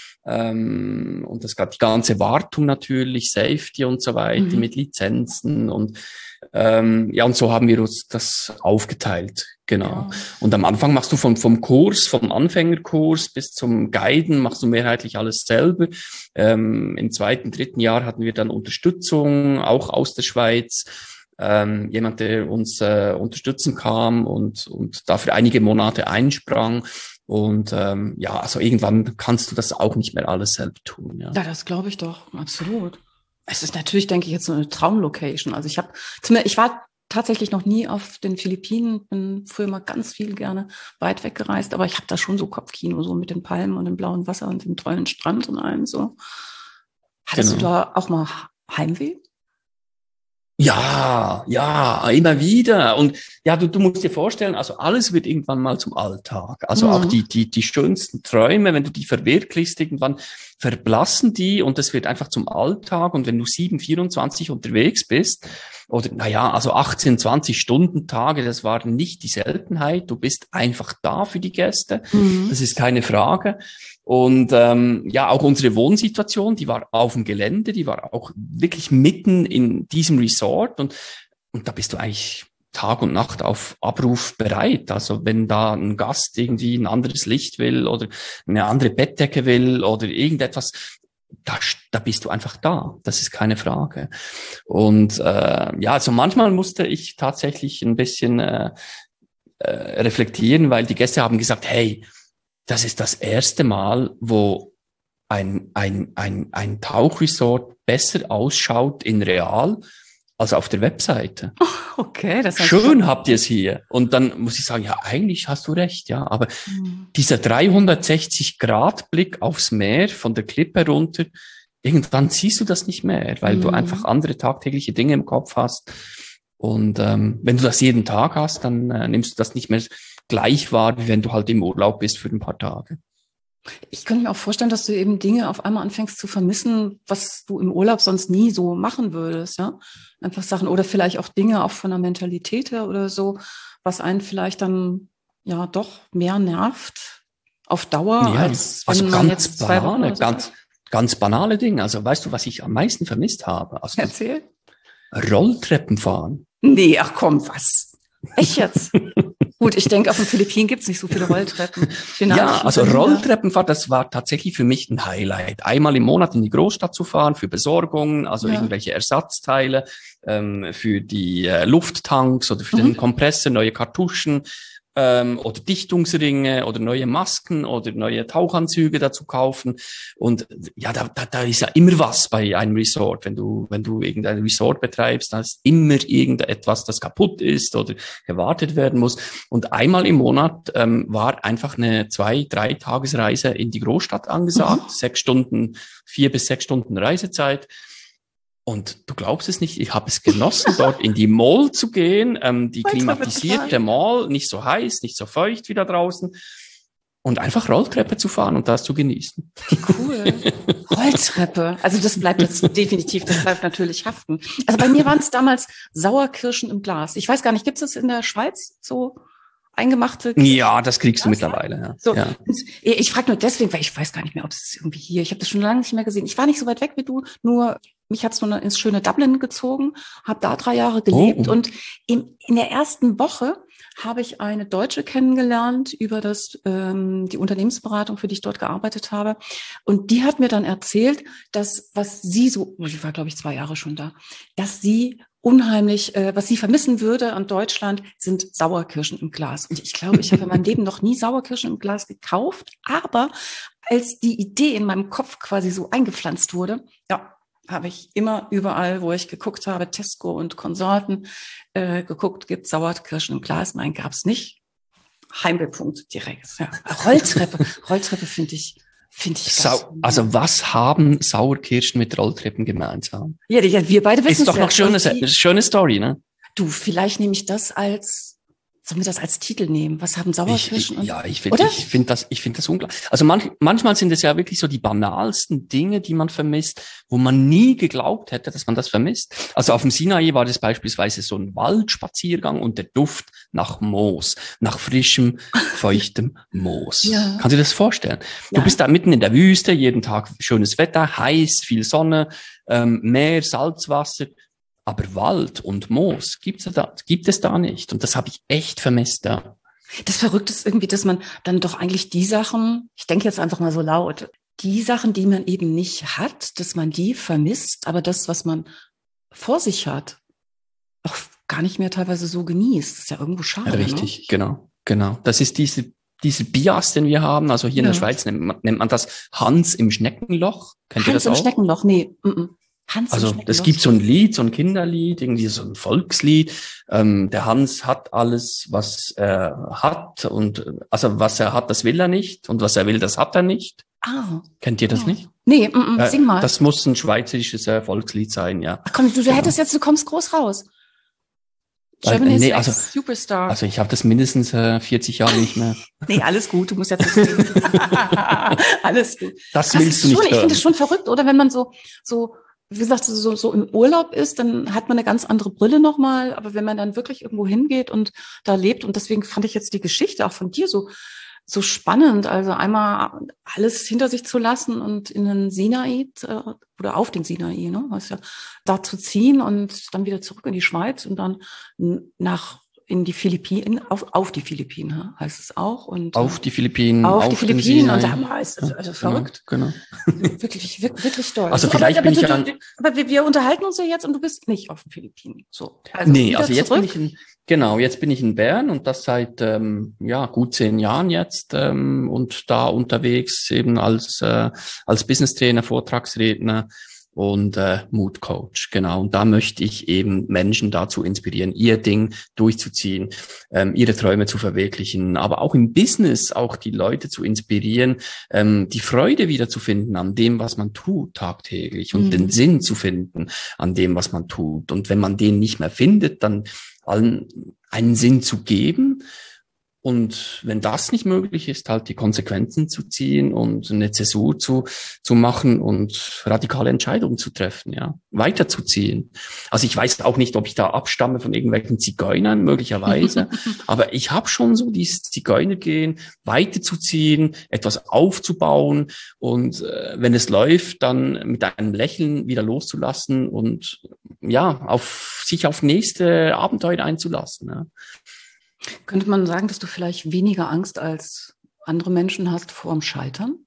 ähm, und das die ganze Wartung natürlich, Safety und so weiter mhm. mit Lizenzen und ähm, ja, und so haben wir uns das aufgeteilt. Genau. Ja. Und am Anfang machst du vom, vom Kurs, vom Anfängerkurs bis zum Guiden, machst du mehrheitlich alles selber. Ähm, im zweiten, dritten Jahr hatten wir dann Unterstützung, auch aus der Schweiz. Ähm, jemand, der uns äh, unterstützen kam und, und dafür einige Monate einsprang. Und ähm, ja, also irgendwann kannst du das auch nicht mehr alles selbst tun. Ja, ja das glaube ich doch, absolut. Es ist natürlich, denke ich, jetzt so eine Traumlocation. Also ich habe, ich war tatsächlich noch nie auf den Philippinen, bin früher mal ganz viel gerne weit weg gereist, aber ich habe da schon so Kopfkino, so mit den Palmen und dem blauen Wasser und dem tollen Strand und allem so. Hattest genau. du da auch mal Heimweh? Ja, ja, immer wieder. Und ja, du, du musst dir vorstellen, also alles wird irgendwann mal zum Alltag. Also mhm. auch die, die, die schönsten Träume, wenn du die verwirklichst, irgendwann verblassen die und es wird einfach zum Alltag. Und wenn du sieben vierundzwanzig unterwegs bist, oder naja, also achtzehn, zwanzig Stunden Tage, das war nicht die Seltenheit. Du bist einfach da für die Gäste. Mhm. Das ist keine Frage. Und ähm, ja, auch unsere Wohnsituation, die war auf dem Gelände, die war auch wirklich mitten in diesem Resort. Und, und da bist du eigentlich Tag und Nacht auf Abruf bereit. Also wenn da ein Gast irgendwie ein anderes Licht will oder eine andere Bettdecke will oder irgendetwas, Da, da bist du einfach da. Das ist keine Frage. Und äh, ja, also manchmal musste ich tatsächlich ein bisschen äh, äh, reflektieren, weil die Gäste haben gesagt, hey, das ist das erste Mal, wo ein ein ein ein Tauchresort besser ausschaut in real als auf der Webseite. Okay, das heißt schön schon. habt ihr es hier. Und dann muss ich sagen, ja, eigentlich hast du recht, ja. Aber mhm. dieser dreihundertsechzig Grad Blick aufs Meer von der Klippe runter, irgendwann siehst du das nicht mehr, weil mhm. du einfach andere tagtägliche Dinge im Kopf hast. Und ähm, wenn du das jeden Tag hast, dann äh, nimmst du das nicht mehr gleich wahr, wie wenn du halt im Urlaub bist für ein paar Tage. Ich könnte mir auch vorstellen, dass du eben Dinge auf einmal anfängst zu vermissen, was du im Urlaub sonst nie so machen würdest, ja? Einfach Sachen oder vielleicht auch Dinge auch von der Mentalität her oder so, was einen vielleicht dann ja doch mehr nervt auf Dauer, ja, als wenn also man ganz jetzt zwei Wochen banale, so ganz, ganz banale Dinge. Also weißt du, was ich am meisten vermisst habe? Also Erzähl. Rolltreppen fahren. Nee, ach komm, was? Echt jetzt? Gut, ich denke, auf den Philippinen gibt's nicht so viele Rolltreppen. Ja, also Rolltreppenfahrt, das war tatsächlich für mich ein Highlight. Einmal im Monat in die Großstadt zu fahren für Besorgungen, also ja. irgendwelche Ersatzteile ähm, für die äh, Lufttanks oder für mhm. den Kompressor, neue Kartuschen ähm, oder Dichtungsringe oder neue Masken oder neue Tauchanzüge dazu kaufen. Und ja, da, da, da ist ja immer was bei einem Resort. Wenn du, wenn du irgendein Resort betreibst, da ist immer irgendetwas, das kaputt ist oder gewartet werden muss. Und einmal im Monat ähm, war einfach eine zwei-, drei Tagesreise in die Großstadt angesagt. Mhm. Sechs Stunden, vier bis sechs Stunden Reisezeit. Und du glaubst es nicht, ich habe es genossen, dort in die Mall zu gehen, ähm, die klimatisierte Mall, nicht so heiß, nicht so feucht wie da draußen, und einfach Rolltreppe zu fahren und das zu genießen. Cool. Rolltreppe. Also das bleibt jetzt definitiv, das bleibt natürlich haften. Also bei mir waren es damals Sauerkirschen im Glas. Ich weiß gar nicht, gibt es das in der Schweiz so? Eingemachte Kirschen? Ja, das kriegst du mittlerweile. Ja. So, ja. Ich frage nur deswegen, weil ich weiß gar nicht mehr, ob es irgendwie hier, ich habe das schon lange nicht mehr gesehen. Ich war nicht so weit weg wie du, nur mich hat's nur ins schöne Dublin gezogen, habe da drei Jahre gelebt oh. und in, in der ersten Woche habe ich eine Deutsche kennengelernt über das ähm, die Unternehmensberatung, für die ich dort gearbeitet habe. Und die hat mir dann erzählt, dass was sie so, ich war glaube ich zwei Jahre schon da, dass sie unheimlich, äh, was sie vermissen würde an Deutschland, sind Sauerkirschen im Glas. Und ich glaube, ich habe in meinem Leben noch nie Sauerkirschen im Glas gekauft, aber als die Idee in meinem Kopf quasi so eingepflanzt wurde, ja, habe ich immer überall, wo ich geguckt habe, Tesco und Konsorten, äh, geguckt, gibt Sauerkirschen im Glas? Nein, gab's nicht. Heimwehpunkt direkt. Ja. Rolltreppe, Rolltreppe finde ich, finde ich Sau- Also was haben Sauerkirschen mit Rolltreppen gemeinsam? Ja, ja, wir beide wissen es. Ist doch noch schöne, die, schöne Story, ne? Du, vielleicht nehme ich das als Sollen wir das als Titel nehmen? Was haben Sauerkirschen? Ich, ich, ja, ich finde ich finde das, ich finde das unglaublich. Also manch, manchmal sind es ja wirklich so die banalsten Dinge, die man vermisst, wo man nie geglaubt hätte, dass man das vermisst. Also auf dem Sinai war das beispielsweise so ein Waldspaziergang und der Duft nach Moos, nach frischem, feuchtem Moos. Ja. Kannst du dir das vorstellen? Ja. Du bist da mitten in der Wüste, jeden Tag schönes Wetter, heiß, viel Sonne, ähm, Meer, Salzwasser. Aber Wald und Moos gibt's da, gibt es da nicht. Und das habe ich echt vermisst da. Ja. Das Verrückte ist irgendwie, dass man dann doch eigentlich die Sachen, ich denke jetzt einfach mal so laut, die Sachen, die man eben nicht hat, dass man die vermisst, aber das, was man vor sich hat, auch gar nicht mehr teilweise so genießt. Das ist ja irgendwo schade. Ja, richtig, ne? genau, genau. Das ist diese, diese Bias, den wir haben. Also hier ja. in der Schweiz nennt man, nennt man das Hans im Schneckenloch. Kennt Hans ihr das im auch? Schneckenloch, nee. Mm-mm. Hans also es gibt so ein Lied, so ein Kinderlied, irgendwie so ein Volkslied. Ähm, der Hans hat alles, was er hat und also was er hat, das will er nicht und was er will, das hat er nicht. Ah. Kennt ihr das ja. nicht? Nee, mm, mm, sing mal. Das muss ein schweizerisches äh, Volkslied sein, ja. Ach komm, du, du hättest jetzt, du kommst groß raus. Germany's nee, Next also, Superstar. Also ich habe das mindestens äh, vierzig Jahre nicht mehr. Nee, alles gut, du musst jetzt nicht reden. Alles gut. Das Krass, willst du nicht schon, hören. Ich finde es schon verrückt, oder? Wenn man so, so, wie gesagt, so, so im Urlaub ist, dann hat man eine ganz andere Brille nochmal. Aber wenn man dann wirklich irgendwo hingeht und da lebt, und deswegen fand ich jetzt die Geschichte auch von dir so, so spannend. Also einmal alles hinter sich zu lassen und in den Sinai äh, oder auf den Sinai, ne, heißt ja, da zu ziehen und dann wieder zurück in die Schweiz und dann nach in die Philippinen, auf, auf die Philippinen heißt es auch. Und, auf die Philippinen, auf, auf die Philippinen. Und Sinai. da ist es also verrückt. Genau, genau. Wirklich, wirklich, wirklich toll. Also so, vielleicht aber, bin aber, ich du, ja... Aber wir, wir unterhalten uns ja jetzt und du bist nicht auf den Philippinen. So. Also nee, also jetzt zurück. bin ich in, genau, jetzt bin ich in Bern und das seit, ähm, ja, gut zehn Jahren jetzt, ähm, und da unterwegs eben als, äh, als Business-Trainer, Vortragsredner und äh, Mood-Coach, genau. Und da möchte ich eben Menschen dazu inspirieren, ihr Ding durchzuziehen, ähm, ihre Träume zu verwirklichen, aber auch im Business auch die Leute zu inspirieren, ähm, die Freude wiederzufinden an dem, was man tut tagtäglich und mhm. den Sinn zu finden an dem, was man tut. Und wenn man den nicht mehr findet, dann allen einen Sinn zu geben. Und wenn das nicht möglich ist, halt die Konsequenzen zu ziehen und eine Zäsur zu, zu machen und radikale Entscheidungen zu treffen, ja, weiterzuziehen. Also ich weiß auch nicht, ob ich da abstamme von irgendwelchen Zigeunern, möglicherweise, aber ich habe schon so dieses Zigeunergehen, weiterzuziehen, etwas aufzubauen und äh, wenn es läuft, dann mit einem Lächeln wieder loszulassen und ja, auf sich auf nächste Abenteuer einzulassen, ja. Könnte man sagen, dass du vielleicht weniger Angst als andere Menschen hast vor dem Scheitern?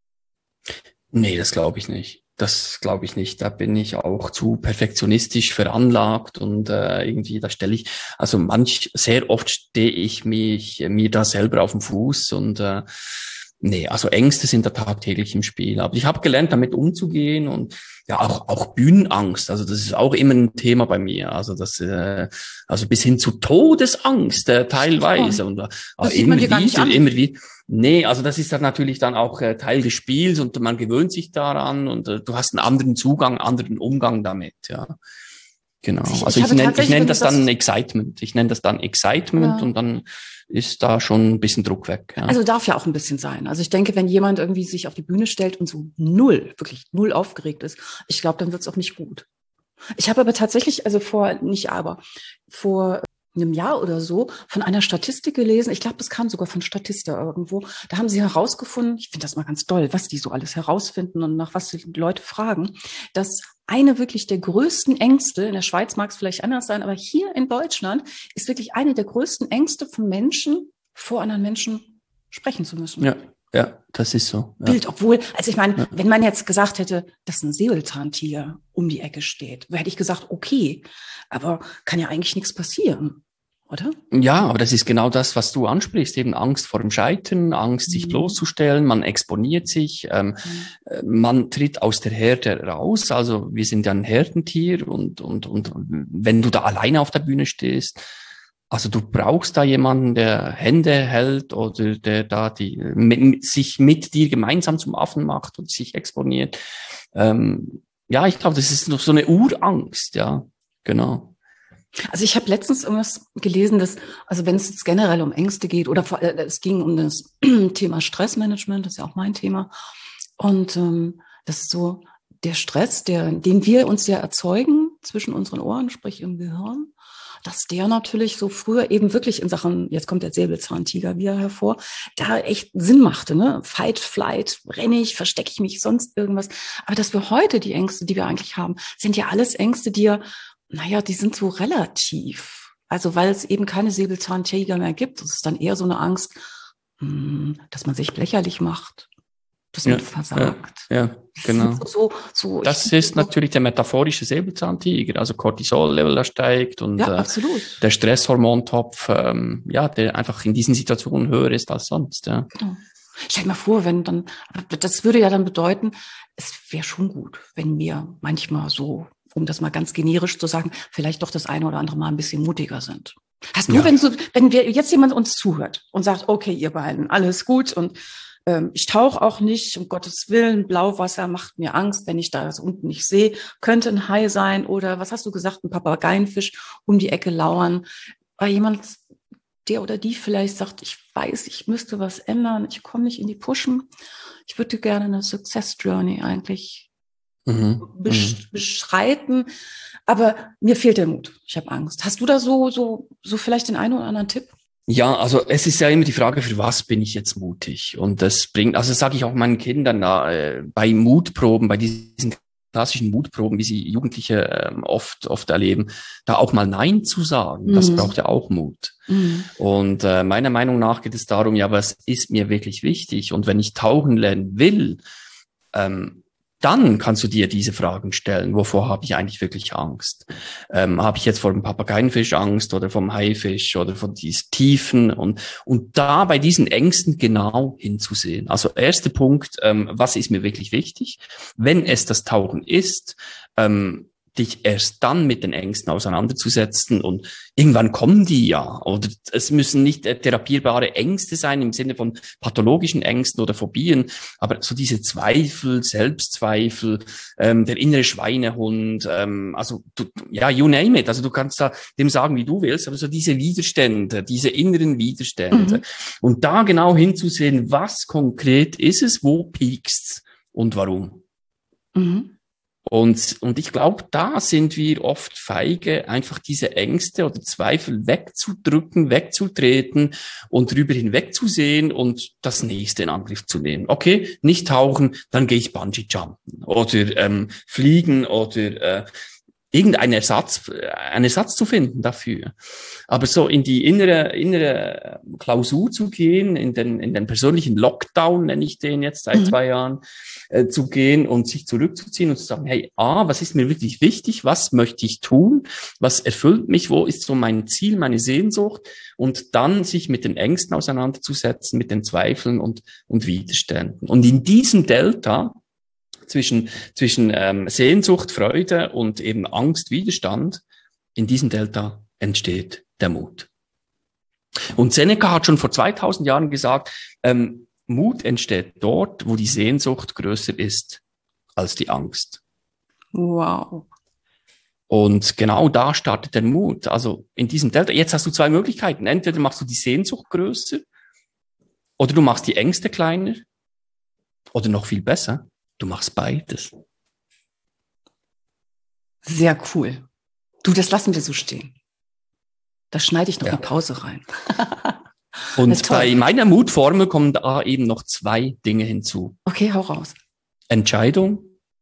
Nee, das glaube ich nicht. Das glaube ich nicht. Da bin ich auch zu perfektionistisch veranlagt und äh, irgendwie, da stelle ich, also manch, sehr oft stehe ich mich mir da selber auf den Fuß und äh, nee, also Ängste sind da tagtäglich im Spiel. Aber ich habe gelernt, damit umzugehen und ja, auch auch Bühnenangst. Also das ist auch immer ein Thema bei mir. Also das, äh, also bis hin zu Todesangst äh, teilweise und äh, das sieht man dir gar nicht an. immer wieder. Nee, also das ist dann natürlich dann auch äh, Teil des Spiels und man gewöhnt sich daran und äh, du hast einen anderen Zugang, anderen Umgang damit. Ja, genau. Ich, also ich, ich nenne ich nenne das, das dann Excitement. Ich nenne das dann Excitement ja. Und dann ist da schon ein bisschen Druck weg. Ja. Also darf ja auch ein bisschen sein. Also ich denke, wenn jemand irgendwie sich auf die Bühne stellt und so null, wirklich null aufgeregt ist, ich glaube, dann wird es auch nicht gut. Ich habe aber tatsächlich, also vor, nicht aber, vor einem Jahr oder so von einer Statistik gelesen, ich glaube, das kam sogar von Statista irgendwo, da haben sie herausgefunden, ich finde das mal ganz doll, was die so alles herausfinden und nach was die Leute fragen, dass eine wirklich der größten Ängste, in der Schweiz mag es vielleicht anders sein, aber hier in Deutschland ist wirklich eine der größten Ängste von Menschen, vor anderen Menschen sprechen zu müssen. Ja, ja, das ist so. Ja. Bild, obwohl, also ich meine, ja. wenn man jetzt gesagt hätte, dass ein Säbelzahntiger um die Ecke steht, hätte ich gesagt, okay, aber kann ja eigentlich nichts passieren. Oder? Ja, aber das ist genau das, was du ansprichst, eben Angst vor dem Scheitern, Angst, sich mhm. bloßzustellen, man exponiert sich, ähm, mhm. man tritt aus der Herde raus, also wir sind ja ein Herdentier und, und, und wenn du da alleine auf der Bühne stehst, also du brauchst da jemanden, der Hände hält oder der da die mit, sich mit dir gemeinsam zum Affen macht und sich exponiert. Ähm, ja, ich glaube, das ist noch so eine Urangst, ja, genau. Also ich habe letztens irgendwas gelesen, dass, also wenn es jetzt generell um Ängste geht oder vor, äh, es ging um das Thema Stressmanagement, das ist ja auch mein Thema. Und ähm, das ist so der Stress, der, den wir uns ja erzeugen zwischen unseren Ohren, sprich im Gehirn, dass der natürlich so früher eben wirklich in Sachen, jetzt kommt der Säbelzahntiger wieder hervor, da echt Sinn machte, ne? Fight, Flight, renne ich, verstecke ich mich, sonst irgendwas. Aber dass wir heute die Ängste, die wir eigentlich haben, sind ja alles Ängste, die ja Naja, die sind so relativ. Also weil es eben keine Säbelzahntiger mehr gibt. Das ist dann eher so eine Angst, dass man sich lächerlich macht, dass man ja, versagt. Ja, ja genau. So, so, so, das ist so. Natürlich der metaphorische Säbelzahntiger. Also Cortisol-Level, der steigt und ja, äh, absolut. der Stresshormontopf, ähm, ja, der einfach in diesen Situationen höher ist als sonst. Ja. Genau. Stell dir mal vor, wenn dann, das würde ja dann bedeuten, es wäre schon gut, wenn wir manchmal so, um das mal ganz generisch zu sagen, vielleicht doch das eine oder andere Mal ein bisschen mutiger sind. Hast du, ja. wenn so, wenn wir jetzt jemand uns zuhört und sagt, okay, ihr beiden, alles gut und ähm, ich tauche auch nicht, um Gottes Willen, Blauwasser macht mir Angst, wenn ich da das unten nicht sehe. Könnte ein Hai sein oder, was hast du gesagt, ein Papageienfisch um die Ecke lauern. Weil jemand, der oder die vielleicht sagt, ich weiß, ich müsste was ändern, ich komme nicht in die Pushen. Ich würde gerne eine Success Journey eigentlich mhm. besch- beschreiten, aber mir fehlt der Mut. Ich habe Angst. Hast du da so, so, so vielleicht den einen oder anderen Tipp? Ja, also es ist ja immer die Frage, für was bin ich jetzt mutig? Und das bringt, also das sage ich auch meinen Kindern da, äh, bei Mutproben, bei diesen klassischen Mutproben, wie sie Jugendliche ähm, oft oft erleben, da auch mal Nein zu sagen, mhm. das braucht ja auch Mut. Mhm. Und äh, meiner Meinung nach geht es darum, ja, was ist mir wirklich wichtig? Und wenn ich tauchen lernen will, ähm, dann kannst du dir diese Fragen stellen. Wovor habe ich eigentlich wirklich Angst? Ähm, habe ich jetzt vor dem Papageienfisch Angst oder vom Haifisch oder von diesen Tiefen? Und, und da bei diesen Ängsten genau hinzusehen. Also erster Punkt, ähm, was ist mir wirklich wichtig? Wenn es das Tauchen ist, ähm, dich erst dann mit den Ängsten auseinanderzusetzen und irgendwann kommen die ja. Oder es müssen nicht therapierbare Ängste sein im Sinne von pathologischen Ängsten oder Phobien, aber so diese Zweifel, Selbstzweifel, ähm, der innere Schweinehund, ähm, also du, ja, you name it. Also du kannst da dem sagen, wie du willst, aber so diese Widerstände, diese inneren Widerstände. Mhm. Und da genau hinzusehen, was konkret ist es, wo piekst's und warum. Mhm. Und, und ich glaube, da sind wir oft feige, einfach diese Ängste oder Zweifel wegzudrücken, wegzutreten und drüber hinwegzusehen und das nächste in Angriff zu nehmen. Okay, nicht tauchen, dann gehe ich Bungee-Jumpen oder ähm, fliegen oder äh, irgendeinen Ersatz, einen Ersatz zu finden dafür. Aber so in die innere, innere Klausur zu gehen, in den, in den persönlichen Lockdown, nenne ich den jetzt seit mhm. zwei Jahren, äh, zu gehen und sich zurückzuziehen und zu sagen, hey, A, was ist mir wirklich wichtig? Was möchte ich tun? Was erfüllt mich? Wo ist so mein Ziel, meine Sehnsucht? Und dann sich mit den Ängsten auseinanderzusetzen, mit den Zweifeln und, und Widerständen. Und in diesem Delta, zwischen zwischen ähm, Sehnsucht, Freude und eben Angst, Widerstand, in diesem Delta entsteht der Mut. Und Seneca hat schon vor zweitausend Jahren gesagt, ähm, Mut entsteht dort, wo die Sehnsucht größer ist als die Angst. Wow. Und genau da startet der Mut. Also in diesem Delta, jetzt hast du zwei Möglichkeiten. Entweder machst du die Sehnsucht größer oder du machst die Ängste kleiner oder noch viel besser, du machst beides. Sehr cool. Du, das lassen wir so stehen. Da schneide ich noch ja. eine Pause rein. Und bei meiner Mutformel kommen da eben noch zwei Dinge hinzu. Okay, hau raus. Entscheidung.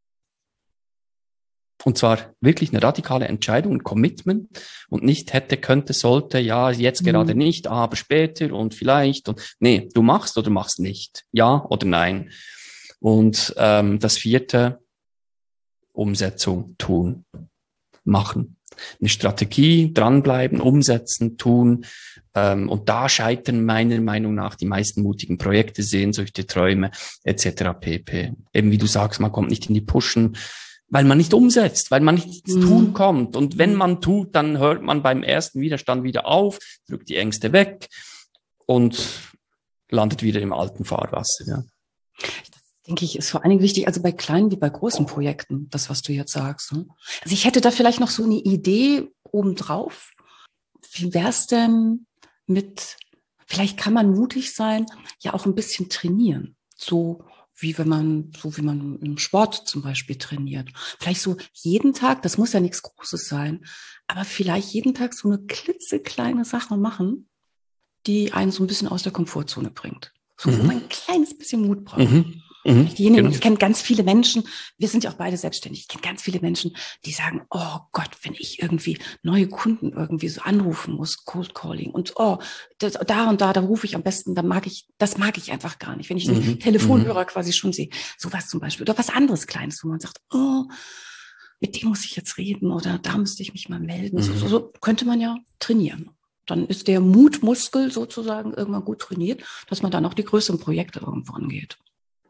Und zwar wirklich eine radikale Entscheidung, ein Commitment und nicht hätte, könnte, sollte, ja, jetzt mhm. gerade nicht, aber später und vielleicht. Und nee, du machst oder machst nicht. Ja oder nein. Und ähm, das vierte, Umsetzung, tun, machen. Eine Strategie, dranbleiben, umsetzen, tun. Ähm, und da scheitern meiner Meinung nach die meisten mutigen Projekte, Sehnsüchte, Träume et cetera pp. Eben wie du sagst, man kommt nicht in die Pushen, weil man nicht umsetzt, weil man nicht ins Tun kommt. Und wenn man tut, dann hört man beim ersten Widerstand wieder auf, drückt die Ängste weg und landet wieder im alten Fahrwasser. Ja. Denke ich, ist vor allen Dingen wichtig, also bei kleinen wie bei großen Projekten, das, was du jetzt sagst. Ne? Also ich hätte da vielleicht noch so eine Idee obendrauf. Wie wär's denn mit, vielleicht kann man mutig sein, ja auch ein bisschen trainieren. So wie wenn man, so wie man im Sport zum Beispiel trainiert. Vielleicht so jeden Tag, das muss ja nichts Großes sein, aber vielleicht jeden Tag so eine klitzekleine Sache machen, die einen so ein bisschen aus der Komfortzone bringt. So, mhm. wo man ein kleines bisschen Mut braucht. Mhm. Mhm, Diejenigen, genau. Ich kenne ganz viele Menschen, wir sind ja auch beide selbstständig, ich kenne ganz viele Menschen, die sagen, oh Gott, wenn ich irgendwie neue Kunden irgendwie so anrufen muss, Cold Calling und oh, das, da und da, da rufe ich am besten, da mag ich, das mag ich einfach gar nicht, wenn ich den mhm, Telefonhörer mhm. quasi schon sehe. Sowas zum Beispiel. Oder was anderes Kleines, wo man sagt, oh, mit dem muss ich jetzt reden oder da müsste ich mich mal melden. Mhm. So, so, so könnte man ja trainieren. Dann ist der Mutmuskel sozusagen irgendwann gut trainiert, dass man dann auch die größeren Projekte irgendwo angeht.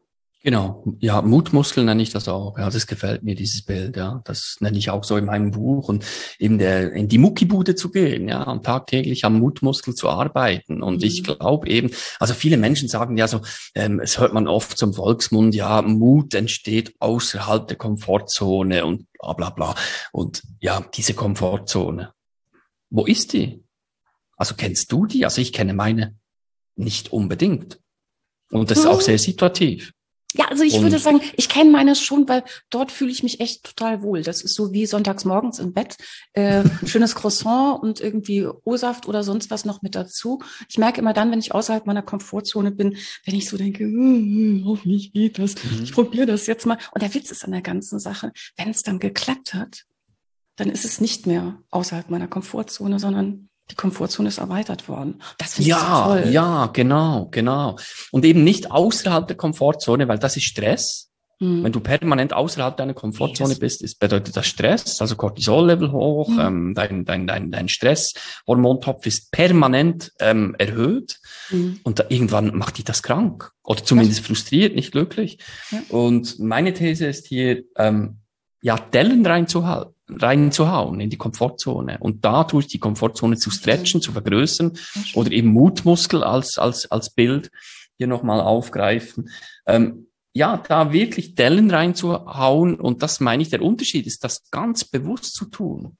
Genau, ja, Mutmuskel nenne ich das auch. Ja, das gefällt mir, dieses Bild, ja. Das nenne ich auch so in meinem Buch und eben der, in die Muckibude zu gehen, ja, und tagtäglich am Mutmuskel zu arbeiten. Und mhm. ich glaube eben, also viele Menschen sagen ja so, ähm, es hört man oft zum Volksmund, ja, Mut entsteht außerhalb der Komfortzone und bla, bla, bla. Und ja, diese Komfortzone, wo ist die? Also kennst du die? Also ich kenne meine nicht unbedingt. Und das ist auch sehr situativ. Ja, also ich und würde sagen, ich kenne meine schon, weil dort fühle ich mich echt total wohl. Das ist so wie sonntags morgens im Bett, äh, schönes Croissant und irgendwie O-Saft oder sonst was noch mit dazu. Ich merke immer dann, wenn ich außerhalb meiner Komfortzone bin, wenn ich so denke, äh, hoffentlich geht das, mhm. ich probiere das jetzt mal. Und der Witz ist an der ganzen Sache, wenn es dann geklappt hat, dann ist es nicht mehr außerhalb meiner Komfortzone, sondern die Komfortzone ist erweitert worden. Das finde ich so toll. Ja, genau, genau. Und eben nicht außerhalb der Komfortzone, weil das ist Stress. Hm. Wenn du permanent außerhalb deiner Komfortzone nee, bist, ist, bedeutet das Stress, also Cortisol-Level hoch, hm. ähm, dein, dein, dein, dein Stresshormontopf ist permanent ähm, erhöht hm. und da, irgendwann macht dich das krank oder zumindest ja. frustriert, nicht glücklich. Ja. Und meine These ist hier, ähm, ja, Dellen reinzuhalten. reinzuhauen in die Komfortzone und dadurch die Komfortzone zu stretchen, zu vergrößern oder eben Mutmuskel als als als Bild hier nochmal aufgreifen. Ähm, ja, da wirklich Dellen reinzuhauen und das meine ich, der Unterschied ist, das ganz bewusst zu tun.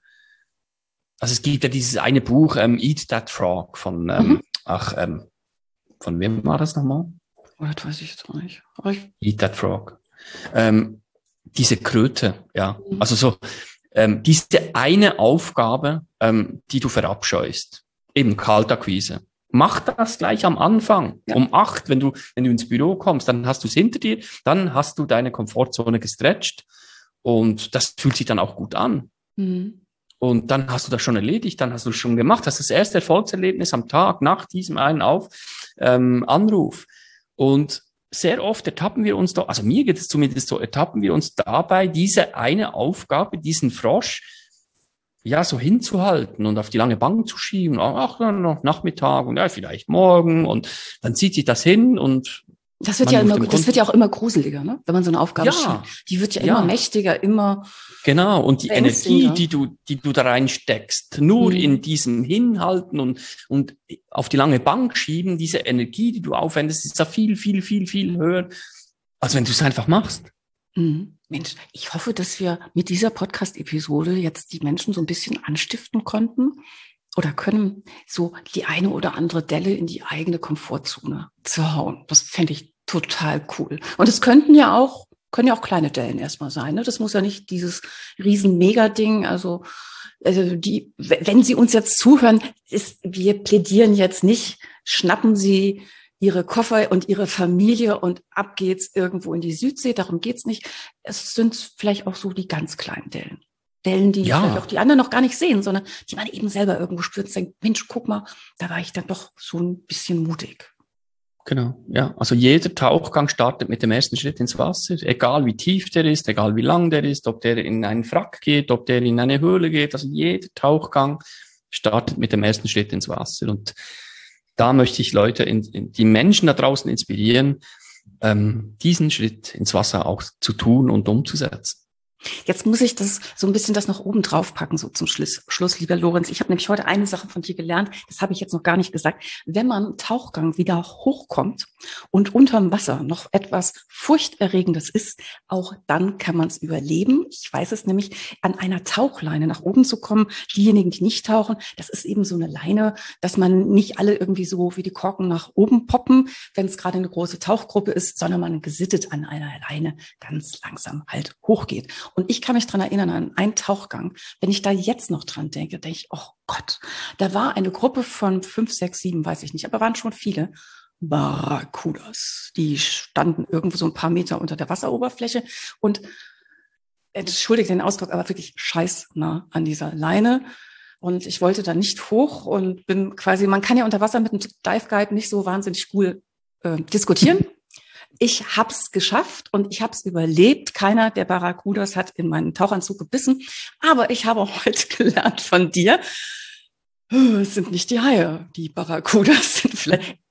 Also es gibt ja dieses eine Buch, ähm, Eat That Frog von, ähm, mhm. ach, ähm, von wem war das nochmal? Oh, das weiß ich jetzt auch nicht. Ich Eat That Frog. Ähm, diese Kröte, ja, mhm. also so, Ähm, diese eine Aufgabe, ähm, die du verabscheust, eben Kaltakquise. Mach das gleich am Anfang. Ja. Um acht, wenn du, wenn du ins Büro kommst, dann hast du es hinter dir, dann hast du deine Komfortzone gestretcht und das fühlt sich dann auch gut an. Mhm. Und dann hast du das schon erledigt, dann hast du es schon gemacht, hast das erste Erfolgserlebnis am Tag nach diesem einen Auf, ähm, Anruf. Und sehr oft ertappen wir uns doch, also mir geht es zumindest so, ertappen wir uns dabei, diese eine Aufgabe, diesen Frosch, ja, so hinzuhalten und auf die lange Bank zu schieben. Ach, dann noch Nachmittag und ja, vielleicht morgen und dann zieht sich das hin und das wird ja immer, das wird ja auch immer gruseliger, ne? Wenn man so eine Aufgabe ja, schiebt. Die wird ja immer ja. mächtiger, immer. Genau. Und die Energie, die du, die du da reinsteckst, nur mhm. in diesem Hinhalten und, und auf die lange Bank schieben, diese Energie, die du aufwendest, ist da viel, viel, viel, viel höher, als wenn du es einfach machst. Mhm. Mensch, ich hoffe, dass wir mit dieser Podcast-Episode jetzt die Menschen so ein bisschen anstiften konnten oder können, so die eine oder andere Delle in die eigene Komfortzone zu hauen. Das fände ich total cool. Und es könnten ja auch, können ja auch kleine Dellen erstmal sein. Ne? Das muss ja nicht dieses riesen Mega-Ding, also, also die, wenn Sie uns jetzt zuhören, ist, wir plädieren jetzt nicht, schnappen Sie Ihre Koffer und Ihre Familie und ab geht's irgendwo in die Südsee, darum geht's nicht. Es sind vielleicht auch so die ganz kleinen Dellen. Dellen, die ja. vielleicht auch die anderen noch gar nicht sehen, sondern die man eben selber irgendwo spürt und denkt, Mensch, guck mal, da war ich dann doch so ein bisschen mutig. Genau, ja. Also jeder Tauchgang startet mit dem ersten Schritt ins Wasser, egal wie tief der ist, egal wie lang der ist, ob der in einen Frack geht, ob der in eine Höhle geht. Also jeder Tauchgang startet mit dem ersten Schritt ins Wasser. Und da möchte ich Leute, in, in, die Menschen da draußen inspirieren, ähm, diesen Schritt ins Wasser auch zu tun und umzusetzen. Jetzt muss ich das so ein bisschen das noch oben drauf packen, so zum Schluss, Schluss, lieber Lorenz. Ich habe nämlich heute eine Sache von dir gelernt, das habe ich jetzt noch gar nicht gesagt. Wenn man Tauchgang wieder hochkommt und unterm Wasser noch etwas Furchterregendes ist, auch dann kann man es überleben. Ich weiß es nämlich, an einer Tauchleine nach oben zu kommen. Diejenigen, die nicht tauchen, das ist eben so eine Leine, dass man nicht alle irgendwie so wie die Korken nach oben poppen, wenn es gerade eine große Tauchgruppe ist, sondern man gesittet an einer Leine ganz langsam halt hochgeht. Und ich kann mich dran erinnern an einen Tauchgang. Wenn ich da jetzt noch dran denke, denke ich, oh Gott, da war eine Gruppe von fünf, sechs, sieben, weiß ich nicht, aber waren schon viele Barracudas. Die standen irgendwo so ein paar Meter unter der Wasseroberfläche und, entschuldige den Ausdruck, aber wirklich scheißnah an dieser Leine. Und ich wollte da nicht hoch und bin quasi, man kann ja unter Wasser mit einem Dive Guide nicht so wahnsinnig cool äh, diskutieren. Ich hab's geschafft und ich hab's überlebt. Keiner der Barracudas hat in meinen Tauchanzug gebissen. Aber ich habe heute gelernt von dir, es sind nicht die Haie, die Barracudas sind vielleicht.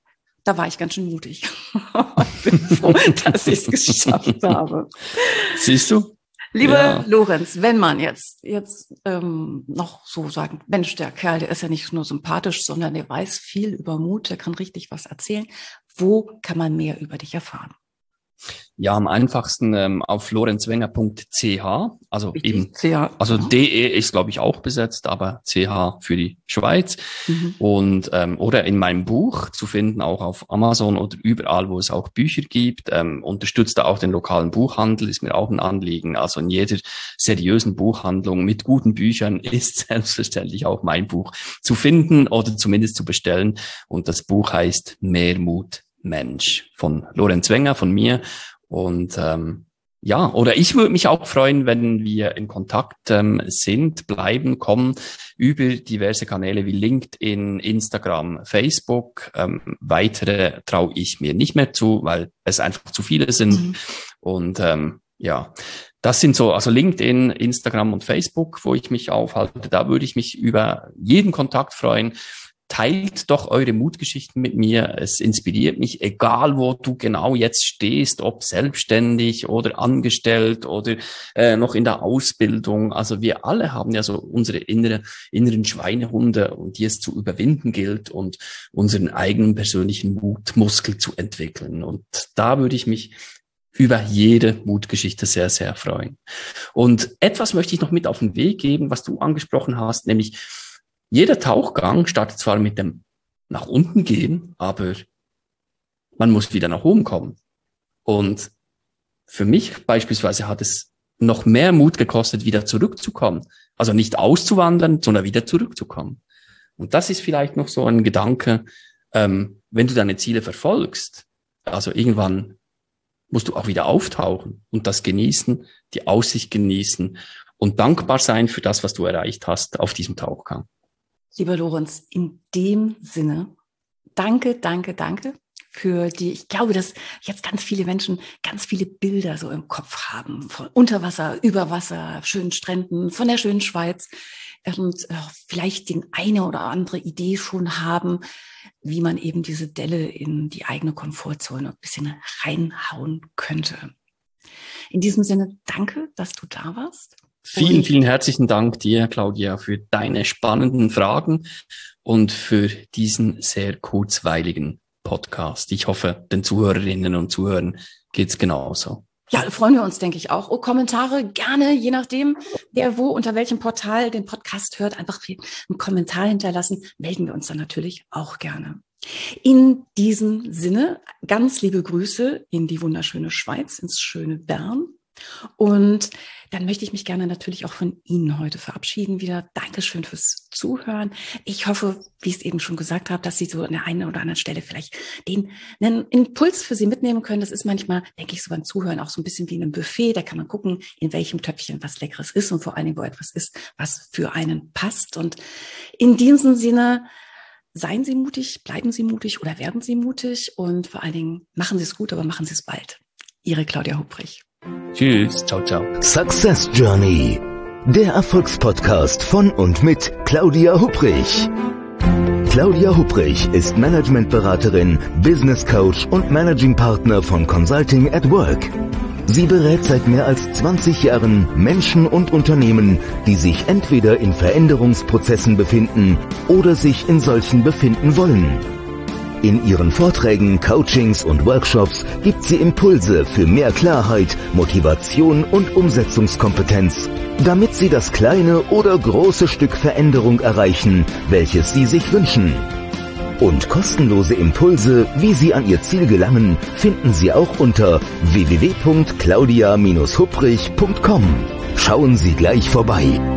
da war ich ganz schön mutig. Ich bin froh, dass ich es geschafft habe. Siehst du? Lieber ja. Lorenz, wenn man jetzt, jetzt ähm, noch so sagen, Mensch, der Kerl, der ist ja nicht nur sympathisch, sondern der weiß viel über Mut, der kann richtig was erzählen. Wo kann man mehr über dich erfahren? Ja, am einfachsten ähm, auf lorenzwenger punkt c h, also Richtig, eben, C H, also genau. D E ist, glaube ich, auch besetzt, aber C H für die Schweiz. Mhm. Und ähm, oder in meinem Buch zu finden, auch auf Amazon oder überall, wo es auch Bücher gibt. Ähm, unterstützt da auch den lokalen Buchhandel, ist mir auch ein Anliegen. Also in jeder seriösen Buchhandlung mit guten Büchern ist selbstverständlich auch mein Buch zu finden oder zumindest zu bestellen. Und das Buch heißt Mehr Mut, Mensch, von Lorenz Wenger, von mir. Und ähm, ja, oder ich würde mich auch freuen, wenn wir in Kontakt ähm, sind, bleiben, kommen über diverse Kanäle wie LinkedIn, Instagram, Facebook. Ähm, weitere traue ich mir nicht mehr zu, weil es einfach zu viele sind. Mhm. Und ähm, ja, das sind so, also LinkedIn, Instagram und Facebook, wo ich mich aufhalte. Da würde ich mich über jeden Kontakt freuen. Teilt doch eure Mutgeschichten mit mir. Es inspiriert mich, egal wo du genau jetzt stehst, ob selbstständig oder angestellt oder äh, noch in der Ausbildung. Also wir alle haben ja so unsere innere, inneren Schweinehunde, und die es zu überwinden gilt und unseren eigenen persönlichen Mutmuskel zu entwickeln. Und da würde ich mich über jede Mutgeschichte sehr, sehr freuen. Und etwas möchte ich noch mit auf den Weg geben, was du angesprochen hast, nämlich jeder Tauchgang startet zwar mit dem nach unten gehen, aber man muss wieder nach oben kommen. Und für mich beispielsweise hat es noch mehr Mut gekostet, wieder zurückzukommen. Also nicht auszuwandern, sondern wieder zurückzukommen. Und das ist vielleicht noch so ein Gedanke, ähm, wenn du deine Ziele verfolgst, also irgendwann musst du auch wieder auftauchen und das genießen, die Aussicht genießen und dankbar sein für das, was du erreicht hast auf diesem Tauchgang. Lieber Lorenz, in dem Sinne, danke, danke, danke für die, ich glaube, dass jetzt ganz viele Menschen ganz viele Bilder so im Kopf haben, von Unterwasser, Überwasser, schönen Stränden, von der schönen Schweiz und äh, vielleicht die eine oder andere Idee schon haben, wie man eben diese Delle in die eigene Komfortzone ein bisschen reinhauen könnte. In diesem Sinne, danke, dass du da warst. Vielen, vielen herzlichen Dank dir, Claudia, für deine spannenden Fragen und für diesen sehr kurzweiligen Podcast. Ich hoffe, den Zuhörerinnen und Zuhörern geht's genauso. Ja, freuen wir uns, denke ich auch. Oh, Kommentare gerne, je nachdem, wer wo, unter welchem Portal den Podcast hört, einfach einen Kommentar hinterlassen. Melden wir uns dann natürlich auch gerne. In diesem Sinne, ganz liebe Grüße in die wunderschöne Schweiz, ins schöne Bern. Und dann möchte ich mich gerne natürlich auch von Ihnen heute verabschieden wieder. Dankeschön fürs Zuhören. Ich hoffe, wie ich es eben schon gesagt habe, dass Sie so an der einen oder anderen Stelle vielleicht den einen Impuls für Sie mitnehmen können. Das ist manchmal, denke ich, so beim Zuhören auch so ein bisschen wie in einem Buffet. Da kann man gucken, in welchem Töpfchen was Leckeres ist und vor allen Dingen, wo etwas ist, was für einen passt. Und in diesem Sinne, seien Sie mutig, bleiben Sie mutig oder werden Sie mutig und vor allen Dingen machen Sie es gut, aber machen Sie es bald. Ihre Claudia Hubrich. Tschüss, ciao, ciao. Success Journey, der Erfolgspodcast von und mit Claudia Hubrich. Claudia Hubrich ist Managementberaterin, Business Coach und Managing Partner von Consulting at Work. Sie berät seit mehr als zwanzig Jahren Menschen und Unternehmen, die sich entweder in Veränderungsprozessen befinden oder sich in solchen befinden wollen. In ihren Vorträgen, Coachings und Workshops gibt sie Impulse für mehr Klarheit, Motivation und Umsetzungskompetenz, damit sie das kleine oder große Stück Veränderung erreichen, welches sie sich wünschen. Und kostenlose Impulse, wie Sie an Ihr Ziel gelangen, finden Sie auch unter w w w punkt claudia Bindestrich hubrich punkt com. Schauen Sie gleich vorbei.